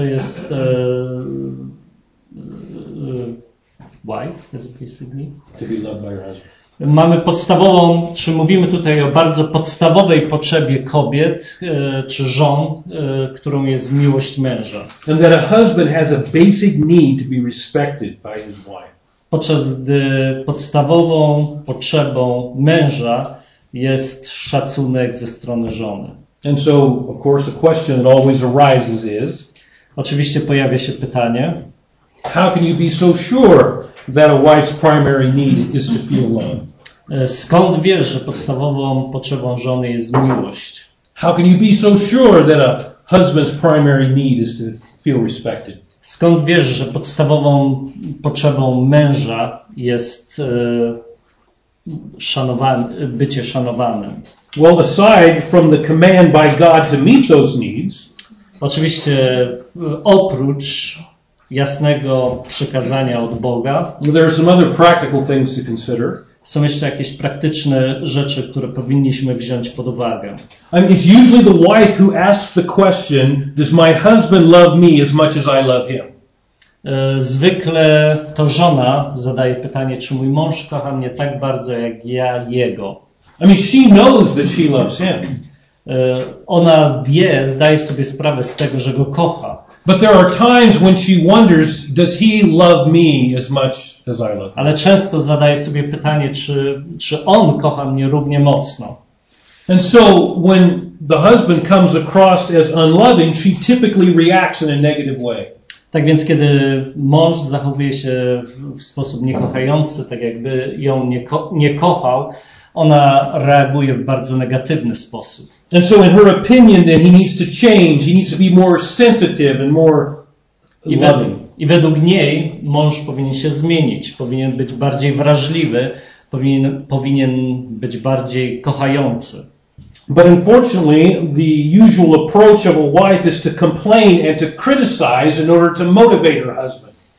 wife has a basic need to be loved by her husband. Mamy podstawową, czy mówimy tutaj o bardzo podstawowej potrzebie kobiet czy żon, którą jest miłość męża. And that a husband has a basic need to be respected by his wife. Podczas gdy podstawową potrzebą męża jest szacunek ze strony żony. And so, of course, the question that always arises is, oczywiście pojawia się pytanie, how can you be so sure that a wife's primary need is to feel love? Skąd wiesz, że podstawową potrzebą żony jest miłość? How can you be so sure that a husband's primary need is to feel respected? Skąd wiesz, że podstawową potrzebą męża jest bycie szanowanym? Well, aside from the command by God to meet those needs, oczywiście oprócz jasnego przykazania od Boga, there are some other practical things to consider. Są jeszcze jakieś praktyczne rzeczy, które powinniśmy wziąć pod uwagę. I mean, it's usually the wife who asks the question, does my husband love me as much as I love him? Zwykle to żona zadaje pytanie, czy mój mąż kocha mnie tak bardzo, jak ja jego. I mean, she knows that she loves him. Ona zdaje sobie sprawę z tego, że go kocha. But there are times when she wonders, does he love me as much as I love him? Ale często zadaje sobie pytanie, czy on kocha mnie równie mocno. And so when the husband comes across as unloving, she typically reacts in a negative way. Tak więc kiedy mąż zachowuje się w sposób niekochający, tak jakby ją nie kochał, ona reaguje w bardzo negatywny sposób. And so in her opinion then he needs to change, he needs to be more sensitive and more loving. I według niej mąż powinien się zmienić, powinien być bardziej wrażliwy, powinien być bardziej kochający. But unfortunately, the usual approach of a wife is to complain and to criticize in order to motivate her husband.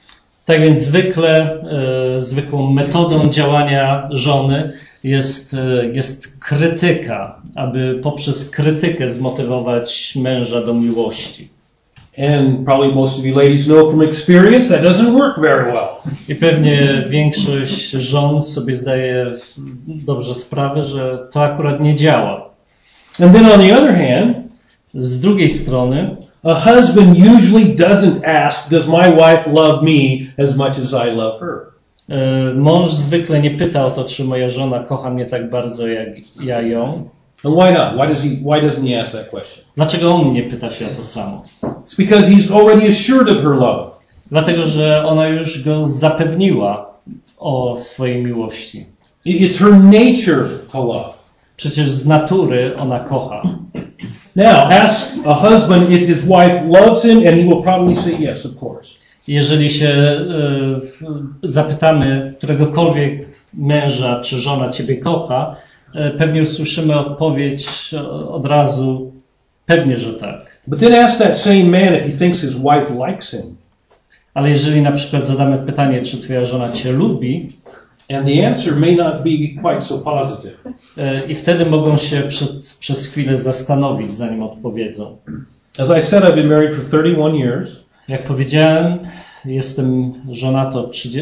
Tak więc zwykłą metodą działania żony jest krytyka, aby poprzez krytykę zmotywować męża do miłości. And probably most of you ladies know from experience that doesn't work very well. I pewnie większość żon sobie zdaje dobrze sprawę, że to akurat nie działa. And then on the other hand, Z drugiej strony, a husband usually doesn't ask, does my wife love me as much as I love her? Mąż zwykle nie pyta o to, czy moja żona kocha mnie tak bardzo, jak ja ją. And why not? Why doesn't he ask that question? Dlaczego on nie pyta się o to samo? It's because he's already assured of her love. Dlatego, że ona już go zapewniła o swojej miłości. It's her nature to love. Przecież z natury ona kocha. Now, ask a husband if his wife loves him, and he will probably say yes, of course. Jeżeli się zapytamy któregokolwiek męża, czy żona ciebie kocha, pewnie usłyszymy odpowiedź od razu, pewnie, że tak. But then ask that same man if he thinks his wife likes him. Ale jeżeli na przykład zadamy pytanie, czy twoja żona cię lubi, and the answer may not be quite so positive. I wtedy mogą się przez chwilę zastanowić, zanim odpowiedzą. As I said, I've been married for 31 years. Jak powiedziałem, jestem żonaty,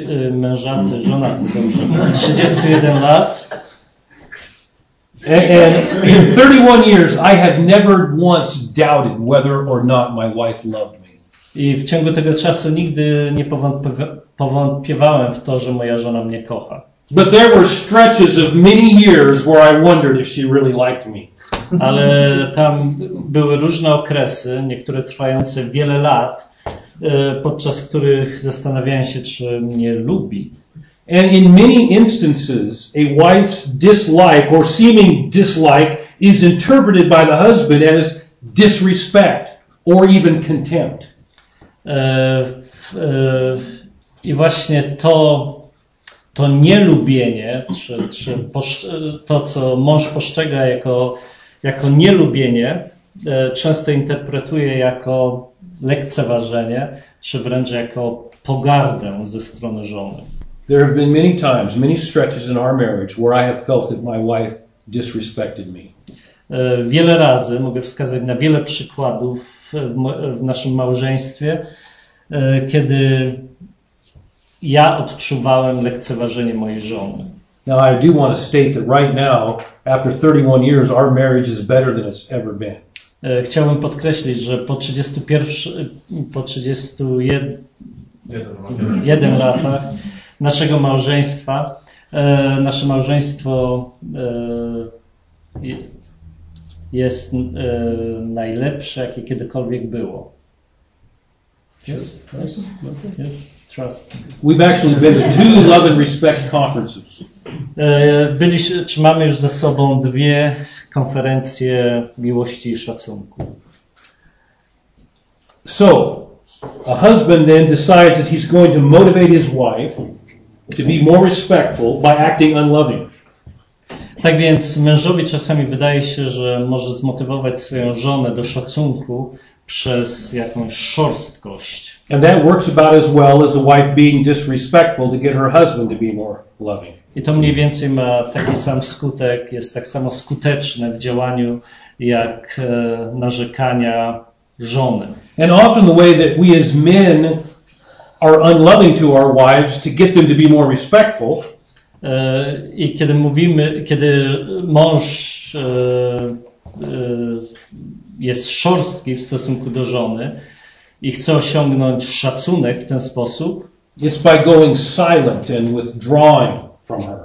31 lat. And in 31 years, I have never once doubted whether or not my wife loved me. I w ciągu tego czasu nigdy nie powątpiewałem w to, że moja żona mnie kocha. But there were stretches of many years where I wondered if she really liked me. Ale tam były różne okresy, niektóre trwające wiele lat, podczas których zastanawiałem się, czy mnie lubi. And in many instances, a wife's dislike or seeming dislike is interpreted by the husband as disrespect or even contempt. I właśnie to nielubienie, czy to, co mąż postrzega jako nielubienie, często interpretuje jako lekceważenie, czy wręcz jako pogardę ze strony żony. There have been many times, many stretches in our marriage where I have felt that my wife disrespected me. Wiele razy, mogę wskazać na wiele przykładów w naszym małżeństwie, kiedy ja odczuwałem lekceważenie mojej żony. Now I do want to state that right now, after 31 years, our marriage is better than it's ever been. Chciałbym podkreślić, że po 31 latach naszego małżeństwa, nasze małżeństwo jest najlepsze, jakie kiedykolwiek było. Yes. Trust. We've actually been to 2 love and respect conferences. Czy mamy już za sobą 2 konferencje miłości i szacunku. So, a husband then decides that he's going to motivate his wife to be more respectful by acting unloving. Tak więc mężowi czasami wydaje się, że może zmotywować swoją żonę do szacunku przez jakąś szorstkość. And that works about as well as a wife being disrespectful to get her husband to be more loving. I to mniej więcej ma taki sam skutek, jest tak samo skuteczne w działaniu jak narzekania żony. And often the way that we as men are unloving to our wives to get them to be more respectful. I kiedy mąż jest szorstki w stosunku do żony i chce osiągnąć szacunek w ten sposób, it's by going silent and withdrawing from her.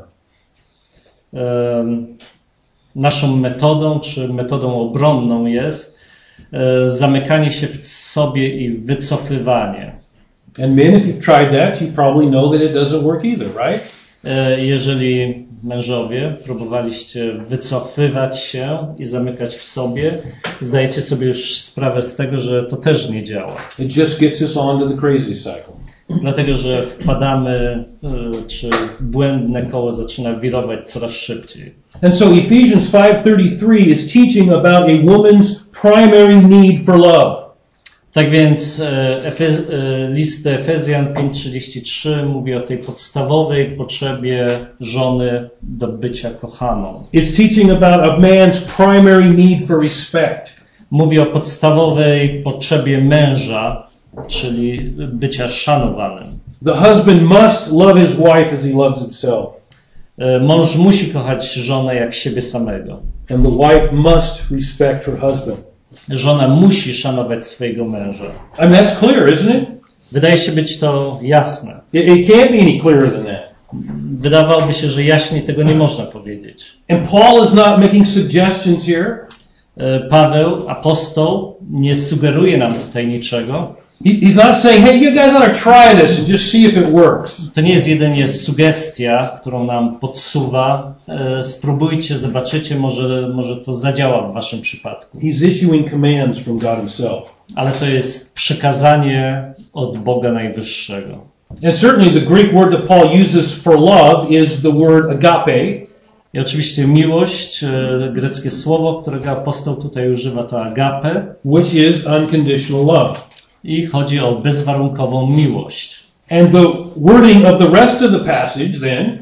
Naszą metodą, czy metodą obronną jest zamykanie się w sobie i wycofywanie. And men, if you've tried that, you probably know that it doesn't work either, right? Jeżeli mężowie próbowaliście wycofywać się i zamykać w sobie, zdajecie sobie już sprawę z tego, że to też nie działa. It just gets us onto the crazy cycle. Dlatego, że wpadamy, czy błędne koło zaczyna wirować coraz szybciej. And so Ephesians 5:33 is teaching about a woman's primary need for love. Tak więc list do Efezjan 5:33 mówi o tej podstawowej potrzebie żony do bycia kochaną. It's teaching about a man's primary need for respect. Mówi o podstawowej potrzebie męża, czyli bycia szanowanym. The husband must love his wife as he loves himself. Mąż musi kochać żonę jak siebie samego. And the wife must respect her husband. Żona musi szanować swojego męża. I mean, that's clear, isn't it? Wydaje się być to jasne. It can't be any clearer than that. Wydawałoby się, że jaśniej tego nie można powiedzieć. And Paul is not making suggestions here. Paweł, apostoł, nie sugeruje nam tutaj niczego. He's not saying, hey, you guys ought to try this and just see if it works. To nie jest jedynie sugestia, którą nam podsuwa. Spróbujcie, zobaczycie, może to zadziała w waszym przypadku. He's issuing commands from God himself. Ale to jest przykazanie od Boga Najwyższego. And certainly the Greek word that Paul uses for love is the word agape. I oczywiście miłość, greckie słowo, którego apostoł tutaj używa, to agape, which is unconditional love. I chodzi o bezwarunkową miłość. And the wording of the rest of the passage then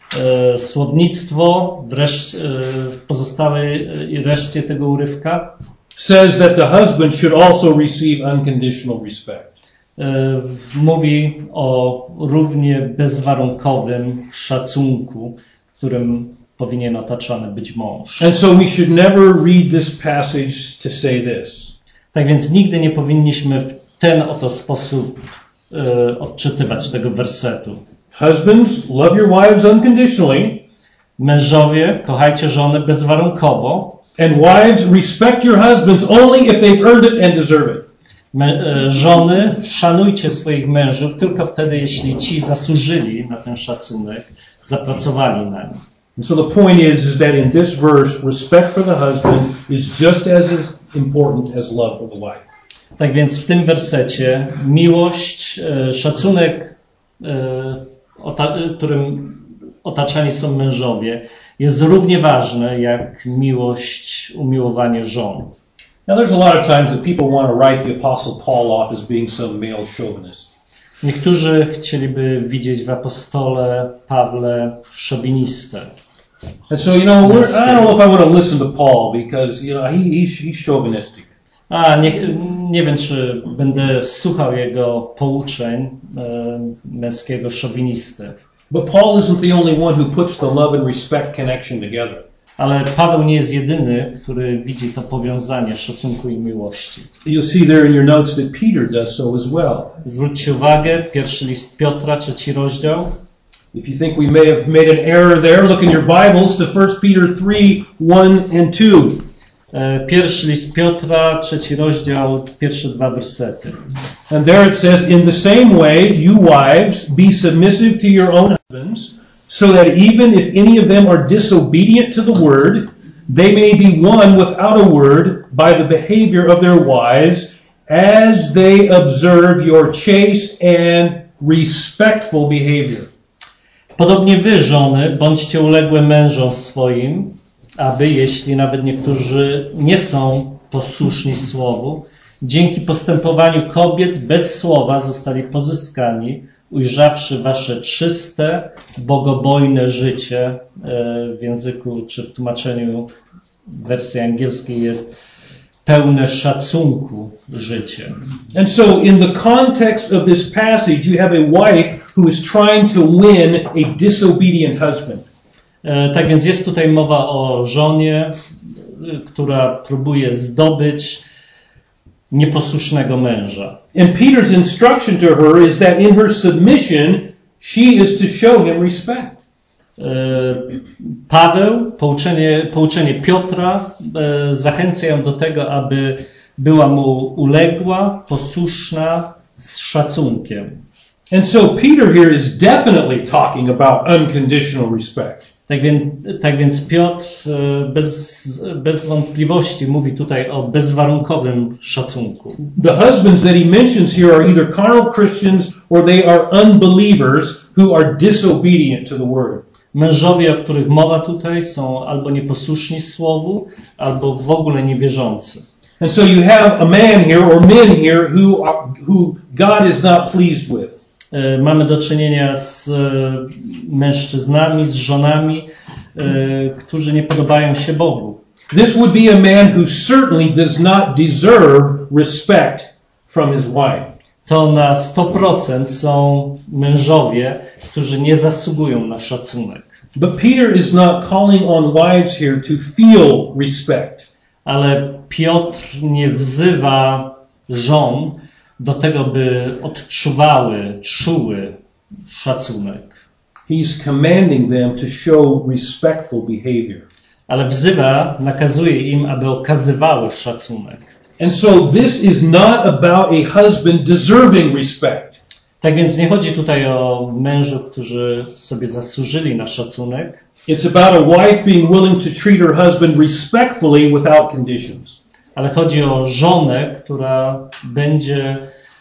słownictwo w pozostałej reszcie tego urywka says that the husband should also receive unconditional respect. Mówi o równie bezwarunkowym szacunku, którym powinien otaczany być mąż. And so we should never read this passage to say this. Tak więc nigdy nie powinniśmy w ten oto sposób odczytywać tego wersetu. Husbands, love your wives unconditionally. Mężowie, kochajcie żony bezwarunkowo. And wives, respect your husbands only if they've earned it and deserve it. Żony, szanujcie swoich mężów tylko wtedy, jeśli ci zasłużyli na ten szacunek, zapracowali na nim. And so the point is that in this verse, respect for the husband is just as important as love for the wife. Tak więc w tym wersecie miłość, szacunek, którym otaczani są mężowie, jest równie ważny jak miłość, umiłowanie żon. Now there's a lot of times that people want to write the Apostle Paul off as being some male chauvinist. Niektórzy chcieliby widzieć w apostole Pawle szowinistę. And so, I don't know if I want to listen to Paul because, he's chauvinistic. Nie wiem, czy będę słuchał jego pouczeń męskiego szowinisty. But Paul isn't the only one who puts the love and respect connection together. Ale Paweł nie jest jedyny, który widzi to powiązanie szacunku i miłości. You'll see there in your notes that Peter does so as well. Zwróćcie uwagę, pierwszy list Piotra, 3 rozdział. If you think we may have made an error there, look in your Bibles to 1 Peter 3, 1 and 2. Pierwszy list Piotra, 3 rozdział, pierwsze 2 wersety. And there it says, in the same way, you wives, be submissive to your own husbands, so that even if any of them are disobedient to the word, they may be won without a word by the behavior of their wives, as they observe your chaste and respectful behavior. Podobnie wy, żony, bądźcie uległe mężom swoim, aby, jeśli nawet niektórzy nie są posłuszni słowu, dzięki postępowaniu kobiet bez słowa zostali pozyskani, ujrzawszy wasze czyste, bogobojne życie. W języku czy w tłumaczeniu wersji angielskiej jest pełne szacunku życie. And so in the context of this passage, you have a wife who is trying to win a disobedient husband. Tak więc jest tutaj mowa o żonie, która próbuje zdobyć nieposłusznego męża. And Peter's instruction to her is that in her submission, she is to show him respect. Paweł, pouczenie Piotra zachęca ją do tego, aby była mu uległa, posłuszna, z szacunkiem. And so Peter here is definitely talking about unconditional respect. Tak więc Piotr bez wątpliwości mówi tutaj o bezwarunkowym szacunku. The husbands that he mentions here are either carnal Christians or they are unbelievers who are disobedient to the word. Mężowie, o których mowa tutaj, są albo nieposłuszni słowu, albo w ogóle niewierzący. And so you have a man here or men here who God is not pleased with. Mamy do czynienia z mężczyznami, z żonami, którzy nie podobają się Bogu. This would be a man who certainly does not deserve respect from his wife. To na 100% są mężowie, którzy nie zasługują na szacunek. But Peter is not calling on wives here to feel respect. Ale Piotr nie wzywa żon do tego, by czuły szacunek. He's commanding them to show respectful behavior. Ale nakazuje im, aby okazywały szacunek. And so this is not about a husband deserving respect. Tak więc nie chodzi tutaj o mężów, którzy sobie zasłużyli na szacunek. It's about a wife being willing to treat her husband respectfully without conditions. Ale chodzi o żonę, która będzie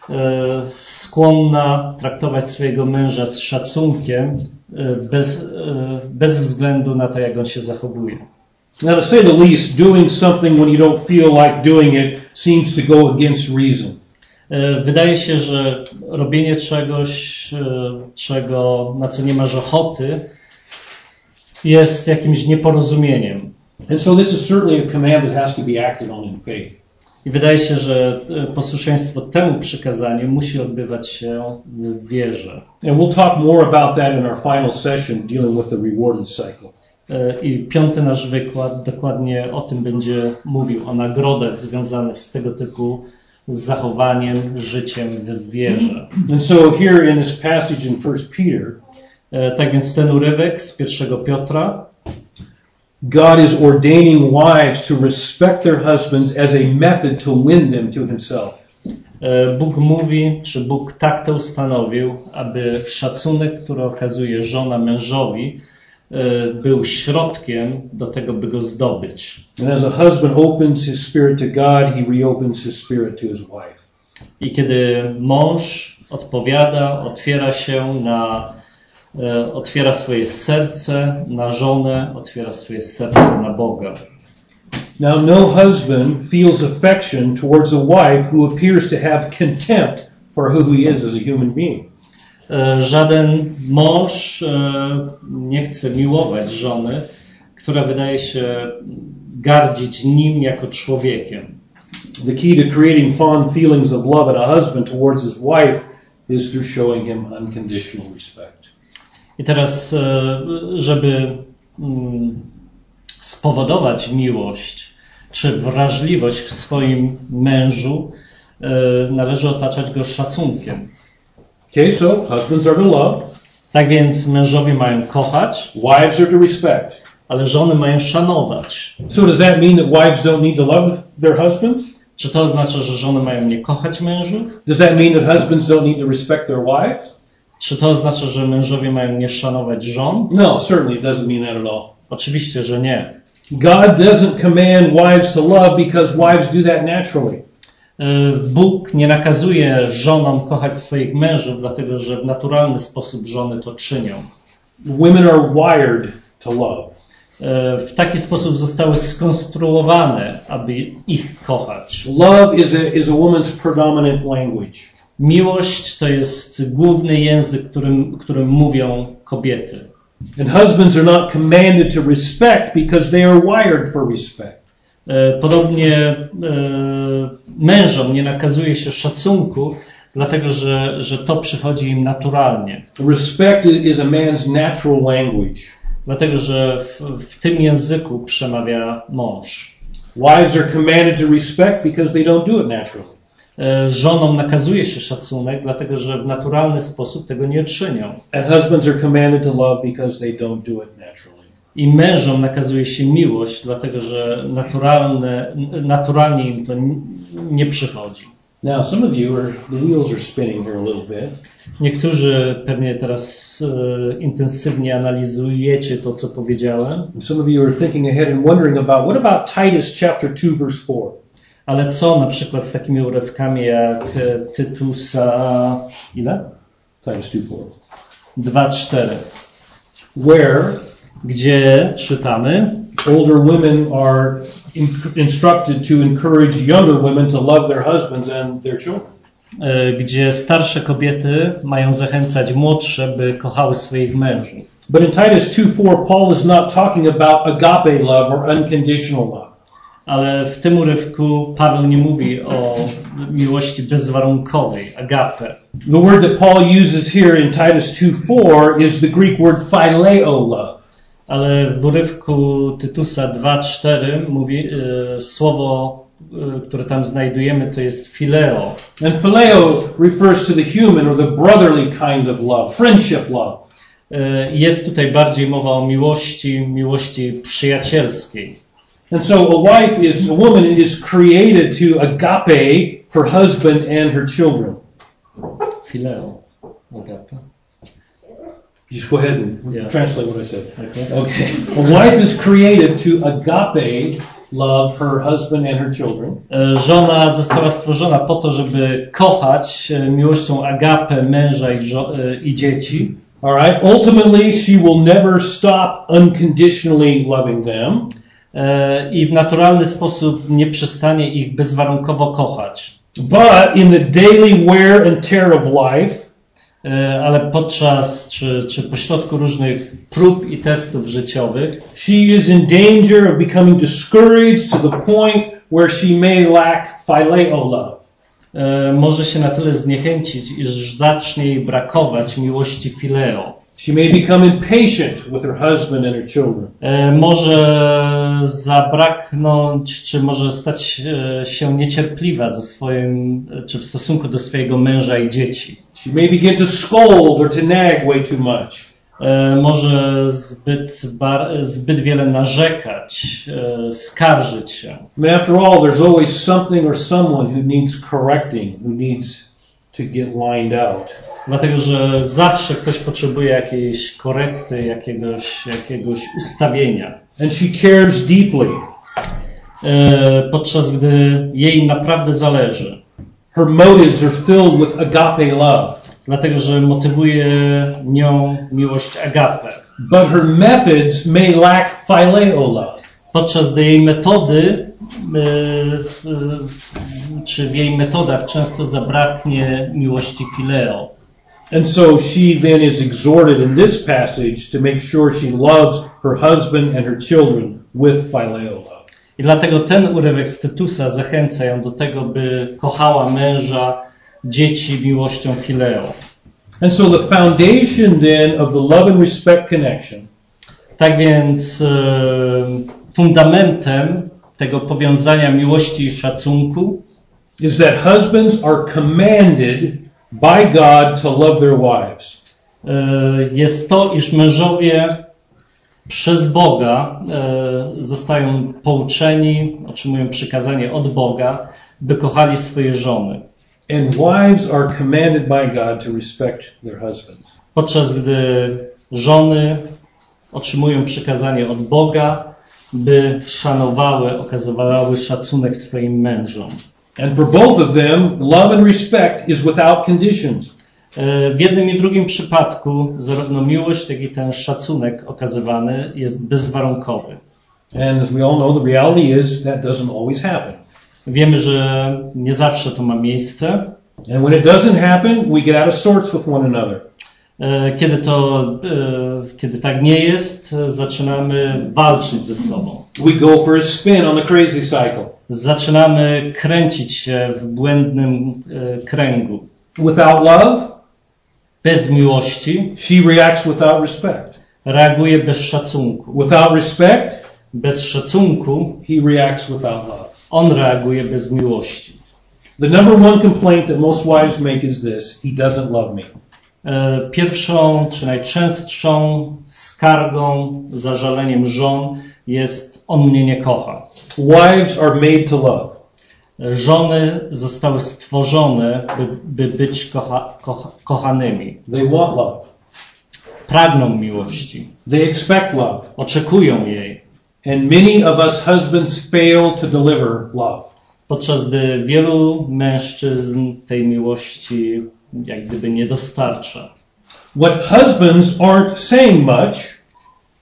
skłonna traktować swojego męża z szacunkiem, bez względu na to, jak on się zachowuje. Now, to say the least, doing something when you don't feel like doing it seems to go against reason. Wydaje się, że robienie czegoś, na co nie masz ochoty, jest jakimś nieporozumieniem. And so this is certainly a command that has to be acted on in faith. I wydaje się, że posłuszeństwo temu przykazaniu musi odbywać się w wierze. And we'll talk more about that in our final session dealing with the rewarded cycle. I 5. nasz wykład dokładnie o tym będzie mówił, o nagrodach związanych z tego typu zachowaniem, życiem w wierze. And so here in this passage in 1 Peter, tak więc ten urywek z 1 Piotra, God is ordaining wives to respect their husbands as a method to win them to himself. Bóg mówi, czy Bóg tak to ustanowił, aby szacunek, który okazuje żona mężowi, był środkiem do tego, by go zdobyć. And as a husband opens his spirit to God, he reopens his spirit to his wife. I kiedy mąż otwiera swoje serce na żonę, otwiera swoje serce na Boga. Now, no husband feels affection towards a wife who appears to have contempt for who he is as a human being. Żaden mąż nie chce miłować żony, która wydaje się gardzić nim jako człowiekiem. The key to creating fond feelings of love in a husband towards his wife is through showing him unconditional respect. I teraz, żeby spowodować miłość czy wrażliwość w swoim mężu, należy otaczać go szacunkiem. Okay, so husbands are to love. Tak więc mężowie mają kochać, Wives are to respect. ale żony mają szanować. So does that mean that wives don't need to love their husbands? Czy to oznacza, że żony mają nie kochać mężów? Does that mean that husbands don't need to respect their wives? Czy to oznacza, że mężowie mają nie szanować żon? No, certainly it doesn't mean that at all. Oczywiście, że nie. God doesn't command wives to love because wives do that naturally. Bóg nie nakazuje żonom kochać swoich mężów, dlatego że w naturalny sposób żony to czynią. Women are wired to love. W taki sposób zostały skonstruowane, aby ich kochać. Love is a woman's predominant language. Miłość to jest główny język, którym mówią kobiety. And husbands are not commanded to respect because they are wired for respect. Podobnie mężom nie nakazuje się szacunku, dlatego że to przychodzi im naturalnie. Respect is a man's natural language. Dlatego, że w tym języku przemawia mąż. Wives are commanded to respect because they don't do it naturally. Żonom nakazuje się szacunek, dlatego że w naturalny sposób tego nie czynią. And husbands are commanded to love because they don't do it naturally. I mężom nakazuje się miłość, dlatego że naturalnie im to nie przychodzi. Now, some of you the wheels are spinning here a little bit. Niektórzy pewnie teraz intensywnie analizujecie to, co powiedziałem. Some of you are thinking ahead and wondering what about Titus chapter 2 verse 4? Ale co na przykład z takimi urywkami jak Tytusa, ile? Titus 2:4. 2:4. Where Gdzie czytamy, older women are instructed to encourage younger women to love their husbands and their children. Gdzie starsze kobiety mają zachęcać młodsze, by kochały swoich mężów. But in Titus 2:4, Paul is not talking about agape love or unconditional love. Ale w tym urywku Paweł nie mówi o miłości bezwarunkowej, agape. The word that Paul uses here in Titus 2:4 is the Greek word phileo love. Ale w urywku Tytusa 2:4 mówi słowo, które tam znajdujemy, to jest phileo. And phileo refers to the human or the brotherly kind of love, friendship love. Jest tutaj bardziej mowa o miłości przyjacielskiej. And so a woman is created to agape her husband and her children. Phileo. Agape. Just go ahead and translate what I said. Okay. A wife is created to agape love her husband and her children. Żona została stworzona po to, żeby kochać miłością agape męża i dzieci. All right. Ultimately, she will never stop unconditionally loving them. I w naturalny sposób nie przestanie ich bezwarunkowo kochać. But in the daily wear and tear of life, ale podczas czy pośrodku różnych prób i testów życiowych, she is in danger of becoming discouraged to the point where she may lack phileo love. Może się na tyle zniechęcić, iż zacznie jej brakować miłości phileo. She may become impatient with her husband and her children. Może zabraknąć, czy może stać się niecierpliwa czy w stosunku do swojego męża i dzieci. She may begin to scold or to nag way too much. Może zbyt wiele narzekać, skarżyć się. After all, there's always something or someone who needs correcting, who needs to get lined out. Dlatego, że zawsze ktoś potrzebuje jakiejś korekty, jakiegoś ustawienia. And she cares deeply. Podczas gdy jej naprawdę zależy. Her motives are filled with agape love. Dlatego, że motywuje nią miłość agape. But her methods may lack phileo love. Podczas gdy jej metody, czy w jej metodach często zabraknie miłości phileo. And so she then is exhorted in this passage to make sure she loves her husband and her children with phileo love. I dlatego ten urywek z Tytusa zachęca ją do tego, by kochała męża, dzieci miłością phileo. And so the foundation then of the love and respect connection. Tak więc fundamentem tego powiązania miłości i szacunku is that husbands are commanded by God to love their wives. Jest to, iż mężowie przez Boga zostają pouczeni, otrzymują przykazanie od Boga, by kochali swoje żony. And wives are commanded by God to respect their husbands. Podczas gdy żony otrzymują przykazanie od Boga, by szanowały, okazywały szacunek swoim mężom. And for both of them, love and respect is without conditions. W jednym i drugim przypadku zarówno miłość, jak i ten szacunek okazywany jest bezwarunkowy. And as we all know, the reality is that doesn't always happen. Wiemy, że nie zawsze to ma miejsce. And when it doesn't happen, we get out of sorts with one another. Kiedy tak nie jest, zaczynamy walczyć ze sobą. We go for a spin on the crazy cycle. Zaczynamy kręcić się w błędnym kręgu. Without love, bez miłości, she reacts without respect. Reaguje bez szacunku. Without respect, bez szacunku, he reacts without love. On reaguje bez miłości. The number one complaint that most wives make is this: he doesn't love me. Pierwszą czy najczęstszą skargą, zażaleniem żon jest: on mnie nie kocha. Wives are made to love. Żony zostały stworzone, by być kochanymi. They want love. Pragną miłości. They expect love. Oczekują jej. And many of us husbands fail to deliver love. Podczas gdy wielu mężczyzn tej miłości jak gdyby nie dostarcza. What husbands aren't saying much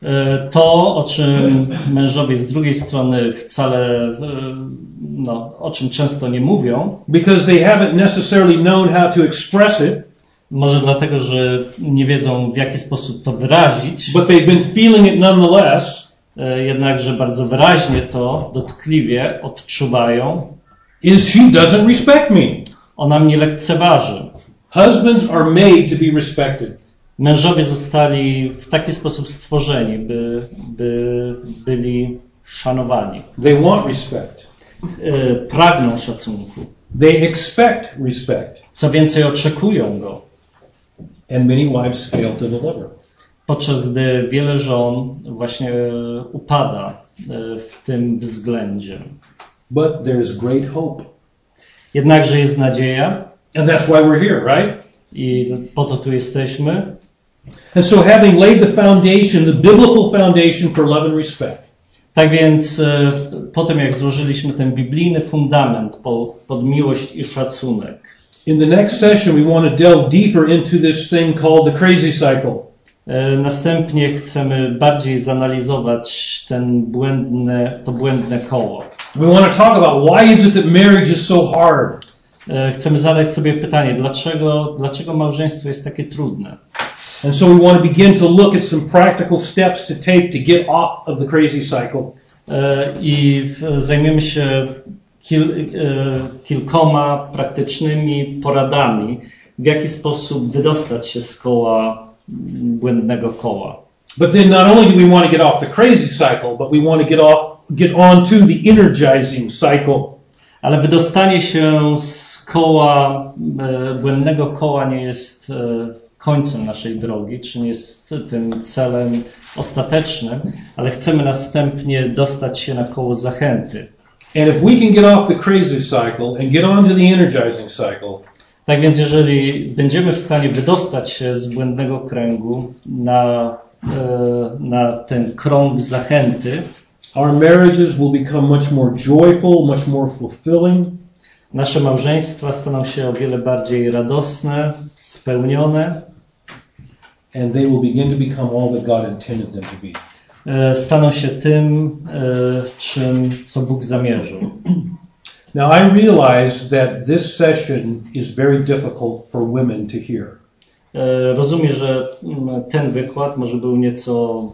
To, o czym mężowie z drugiej strony wcale, o czym często nie mówią, because they haven't necessarily known how to express it, może dlatego, że nie wiedzą, w jaki sposób to wyrazić, but they've been feeling it nonetheless, jednakże bardzo wyraźnie to, dotkliwie odczuwają, is she doesn't respect me. Ona mnie lekceważy. Husbands are made to be respected. Mężowie zostali w taki sposób stworzeni, by byli szanowani. They want respect. Pragną szacunku. They expect respect. Co więcej, oczekują go. And many wives fail to deliver. Podczas gdy wiele żon właśnie upada w tym względzie. But there is great hope. Jednakże jest nadzieja. And that's why we're here, right? I po to tu jesteśmy. And so having laid the foundation, the biblical foundation for love and respect. Tak więc po tym, jak złożyliśmy ten biblijny fundament pod miłość i szacunek. In the next session we want to delve deeper into this thing called the crazy cycle. Następnie chcemy bardziej zanalizować to błędne koło. We want to talk about why is it that marriage is so hard? Chcemy zadać sobie pytanie, dlaczego małżeństwo jest takie trudne? And so we want to begin to look at some practical steps to take to get off of the crazy cycle. I zajmiemy się kilkoma praktycznymi poradami, w jaki sposób wydostać się z błędnego koła. But then not only do we want to get off the crazy cycle, but we want to get on to the energizing cycle. Ale wydostanie się z błędnego koła nie jest końcem naszej drogi, czy nie jest tym celem ostatecznym, ale chcemy następnie dostać się na koło zachęty. And if we can get off the crazy cycle and get on to the energizing cycle, tak więc jeżeli będziemy w stanie wydostać się z błędnego kręgu na ten krąg zachęty, our marriages will become much more joyful, much more fulfilling. Nasze małżeństwa staną się o wiele bardziej radosne, spełnione. And they will begin to become all that God intended them to be. Staną się tym, co Bóg zamierzył. Now I realize that this session is very difficult for women to hear. Rozumiem, że ten wykład może był nieco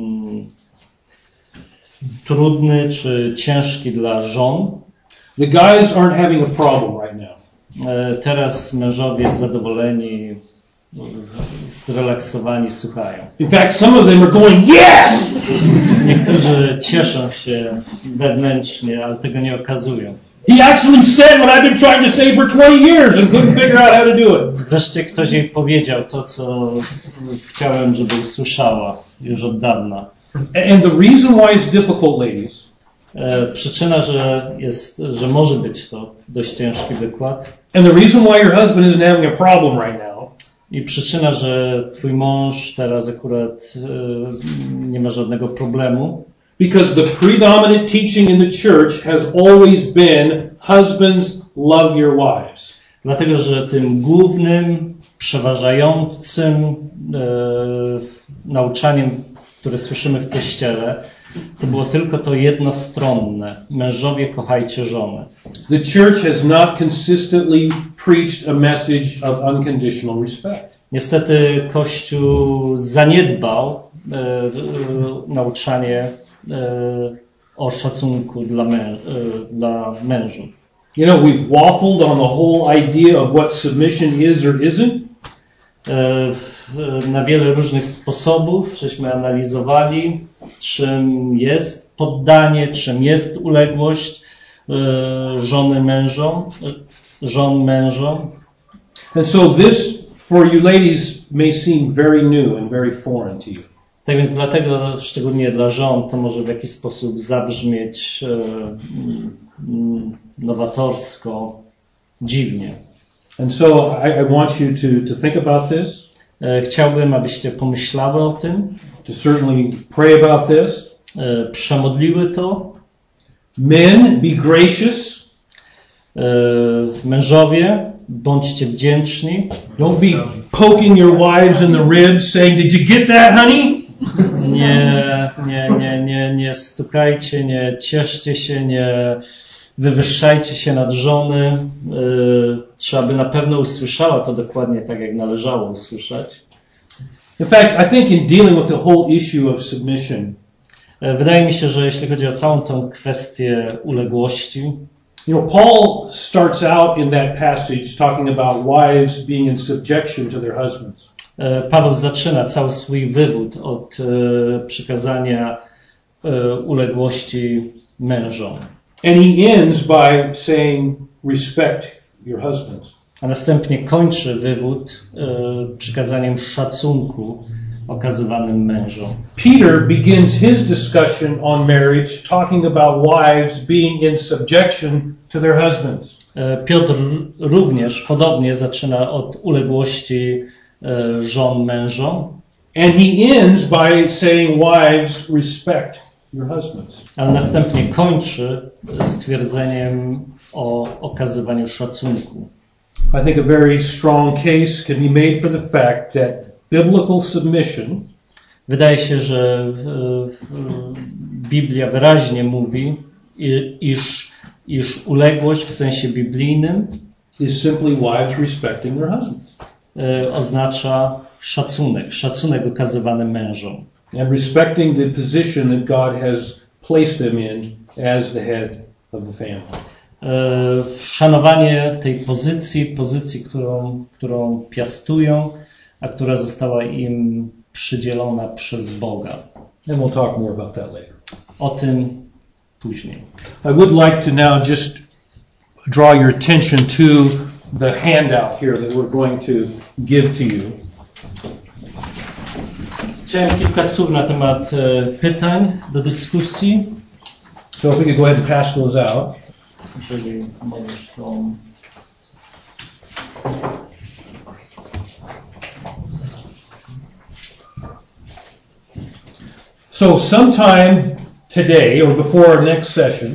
trudny czy ciężki dla żon. The guys aren't having a problem right now. Teraz mężowie zadowoleni, zrelaksowani słuchają. In fact, some of them are going, yes! Niektórzy cieszą się wewnętrznie, ale tego nie okazują. He actually said what I've been trying to say for 20 years and couldn't figure out how to do it. Wreszcie ktoś jej powiedział to, co chciałem, żeby usłyszała już od dawna. And the reason why it's difficult, ladies, przyczyna, że może być to dość ciężki wykład. And the reason why your husband isn't having a problem right now. I przyczyna, że twój mąż teraz akurat nie ma żadnego problemu. Because the predominant teaching in the church has always been husbands love your wives. Dlatego, że tym głównym, przeważającym nauczaniem, które słyszymy w Kościele, to było tylko to jednostronne. Mężowie, kochajcie żonę. The church has not consistently preached a message of unconditional respect. Niestety Kościół zaniedbał nauczanie o szacunku dla mężów. You know, we've waffled on the whole idea of what submission is or isn't. Na wiele różnych sposobów żeśmy analizowali, czym jest poddanie, czym jest uległość żon mężom. And so this for you ladies may seem very new and very foreign to you. Tak więc dlatego, szczególnie dla żon, to może w jakiś sposób zabrzmieć nowatorsko, dziwnie. And so I want you to think about this. Chciałbym, abyście pomyślały o tym. To certainly pray about this. Przemodliły to. Men, be gracious. Mężowie, bądźcie wdzięczni. Don't be poking your wives in the ribs saying, "Did you get that, honey?" Nie stukajcie, nie cieszcie się, nie wywyższajcie się nad żony. Trzeba by na pewno usłyszała to dokładnie tak, jak należało usłyszeć. In fact, I think in dealing with the whole issue of submission, wydaje mi się, że jeśli chodzi o całą tą kwestię uległości, Paul starts out in that passage talking about wives being in subjection to their husbands. Paweł zaczyna cały swój wywód od przykazania uległości mężom. And he ends by saying, respect your husbands. A następnie kończy wywód przykazaniem szacunku okazywanym mężom. Peter begins his discussion on marriage talking about wives being in subjection to their husbands. Piotr również podobnie zaczyna od uległości żon mężom. And he ends by saying, wives, respect your husbands. Ale następnie kończy stwierdzeniem o okazywaniu szacunku. I think a very strong case can be made for the fact that biblical submission, wydaje się, że Biblia wyraźnie mówi, iż uległość w sensie biblijnym is simply wives respecting their husbands. Oznacza szacunek okazywany mężom. And respecting the position that God has placed them in as the head of the family. Szanowanie tej pozycji, którą piastują, a która została im przydzielona przez Boga. And we'll talk more about that later. O tym później. I would like to now just draw your attention to the handout here that we're going to give to you. Chciałem kilka słów na temat pytań do dyskusji. So if we could go ahead and pass those out. Jeżeli możesz to... So sometime today or before our next session,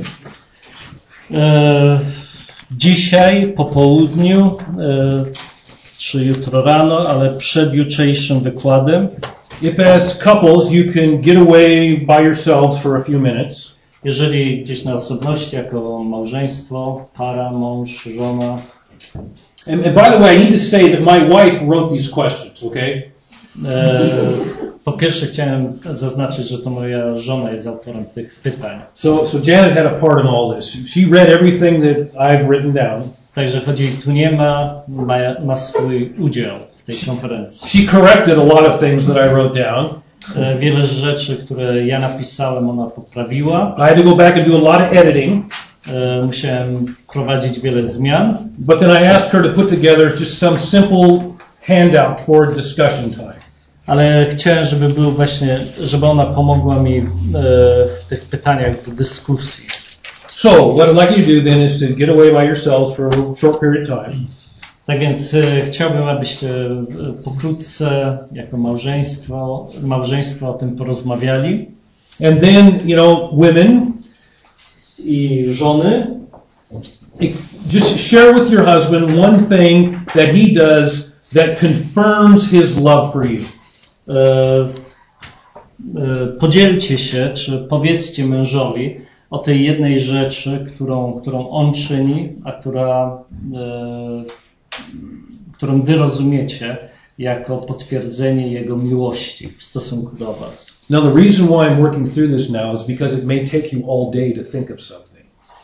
dzisiaj po południu, czy jutro rano, ale przed jutrzejszym wykładem, if as couples you can get away by yourselves for a few minutes, jeżeli gdzieś na osobności jako małżeństwo, para, mąż, żona. And by the way, I need to say that my wife wrote these questions, okay? Po pierwsze chciałem zaznaczyć, że to moja żona jest autorem tych pytań. So Janet had a part in all this. She read everything that I've written down. Także tu nie ma swój udział w tej konferencji. She corrected a lot of things that I wrote down. Wiele rzeczy, które ja napisałem, ona poprawiła. I had to go back and do a lot of editing. Musiałem prowadzić wiele zmian. But then I asked her to put together just some simple handout for discussion time. Ale chciałem, żeby ona pomogła mi w tych pytaniach do dyskusji. So, what I'd like you to do then is to get away by yourselves for a short period of time. Tak więc chciałbym, abyście pokrótce jako małżeństwo o tym porozmawiali. And then, women i żony, just share with your husband one thing that he does that confirms his love for you. Podzielcie się, czy powiedzcie mężowi o tej jednej rzeczy, którą on czyni, a którą wy rozumiecie jako potwierdzenie jego miłości w stosunku do was. Now the reason why I'm working through this now is because it may take you all day to think of something.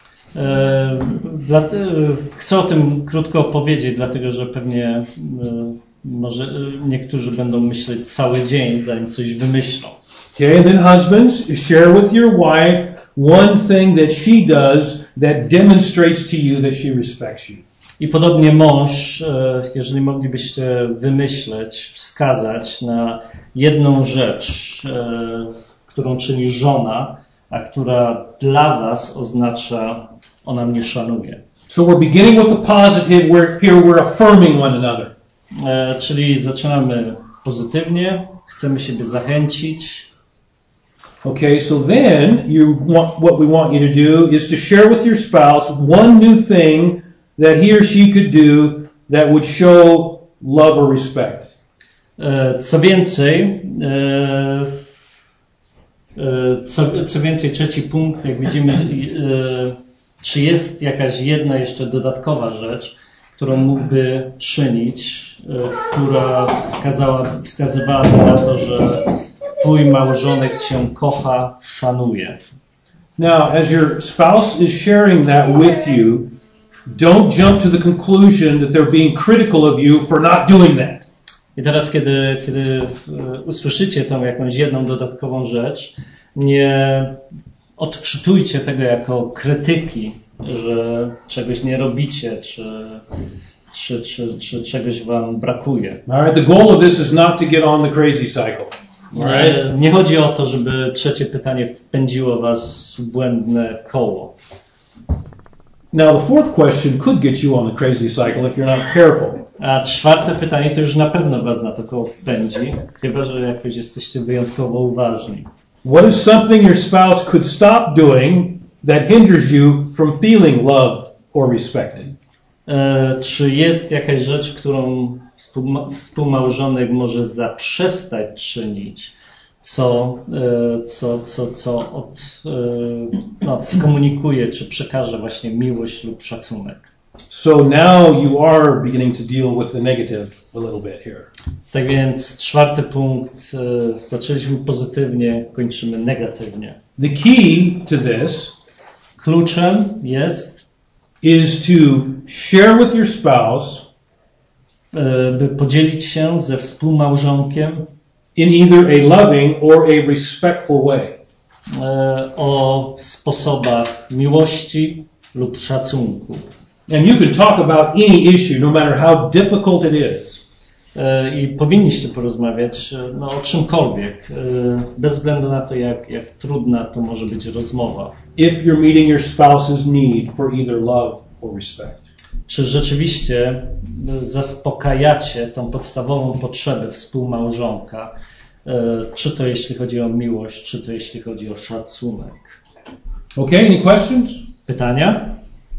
Chcę o tym krótko opowiedzieć, dlatego że pewnie może niektórzy będą myśleć cały dzień, zanim coś wymyślą. Okay, and then husbands, share with your wife one thing that she does that demonstrates to you that she respects you. I podobnie mąż, jeżeli moglibyście wymyśleć, wskazać na jedną rzecz, którą czyni żona, a która dla was oznacza, ona mnie szanuje. So we're beginning with the positive, we're affirming one another. Czyli zaczynamy pozytywnie, chcemy siebie zachęcić. Okay, so then what we want you to do is to share with your spouse one new thing that he or she could do that would show love or respect. Co więcej, Co więcej, trzeci punkt, jak widzimy, czy jest jakaś jedna jeszcze dodatkowa rzecz, którą mógłby czynić, która wskazywałaby na to, że twój małżonek cię kocha, szanuje. Now, as your spouse is sharing that with you, don't jump to the conclusion that they're being critical of you for not doing that. I teraz, kiedy usłyszycie tą jakąś jedną dodatkową rzecz, nie odczytujcie tego jako krytyki, że czegoś nie robicie, czy czegoś wam brakuje. All right, the goal of this is not to get on the crazy cycle. Nie chodzi o to, żeby trzecie pytanie wpędziło was w błędne koło. Now, the fourth question could get you on the crazy cycle if you're not careful. A czwarte pytanie to już na pewno was na to koło wpędzi, chyba że jakoś jesteście wyjątkowo uważni. What is something your spouse could stop doing that hinders you from feeling loved or respected? Czy jest jakaś rzecz, którą współmałżonek może zaprzestać czynić, co skomunikuje, czy przekaże właśnie miłość lub szacunek? So now you are beginning to deal with the negative a little bit here. Tak więc czwarty punkt, zaczęliśmy pozytywnie, kończymy negatywnie. The key to this Kluczem is to share with your spouse by podzielić się ze współmałżonkiem in either a loving or a respectful way. O sposobach miłości lub szacunku. And you can talk about any issue, no matter how difficult it is. I powinniście porozmawiać o czymkolwiek, bez względu na to, jak trudna to może być rozmowa. If you're meeting your spouse's need for either love or respect. Czy rzeczywiście zaspokajacie tą podstawową potrzebę współmałżonka, czy to jeśli chodzi o miłość, czy to jeśli chodzi o szacunek. Okay, any questions? Pytania?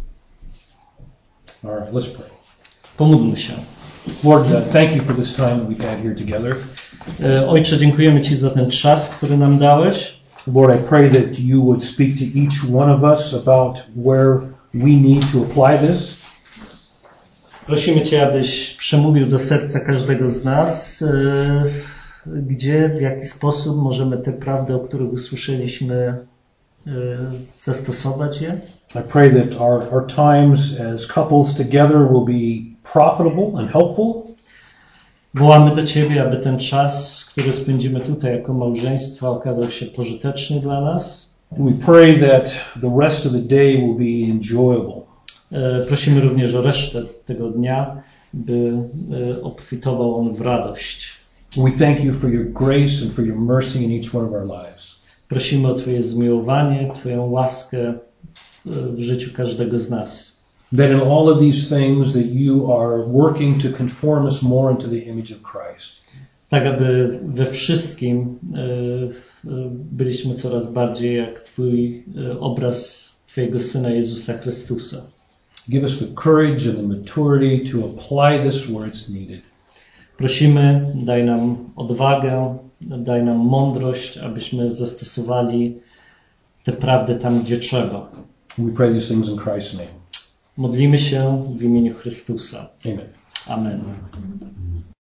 All right, let's pray. Pomódlmy się. Lord, thank you for this time that we've had here together. Ojcze, dziękujemy Ci za ten czas, który nam dałeś. Lord, I pray that you would speak to each one of us about where we need to apply this. Prosimy Cię, abyś przemówił do serca każdego z nas, gdzie, w jaki sposób możemy te prawdy, o których usłyszeliśmy, zastosować je. I pray that our times as couples together will be profitable and helpful. Wołamy do Ciebie, aby ten czas, który spędzimy tutaj jako małżeństwo, okazał się pożyteczny dla nas. We pray that the rest of the day will be enjoyable. Prosimy również o resztę tego dnia, by obfitował on w radość. We thank you for your grace and for your mercy in each one of our lives. Prosimy o Twoje zmiłowanie, Twoją łaskę w życiu każdego z nas. That in all of these things that you are working to conform us more into the image of Christ. Tak, aby we wszystkim byliśmy coraz bardziej jak Twój obraz Twojego Syna Jezusa Chrystusa. Give us the courage and the maturity to apply this where it's needed. Prosimy, daj nam odwagę, daj nam mądrość, abyśmy zastosowali te prawdy tam, gdzie trzeba. We pray these things in Christ's name. Modlimy się w imieniu Chrystusa. Amen. Amen.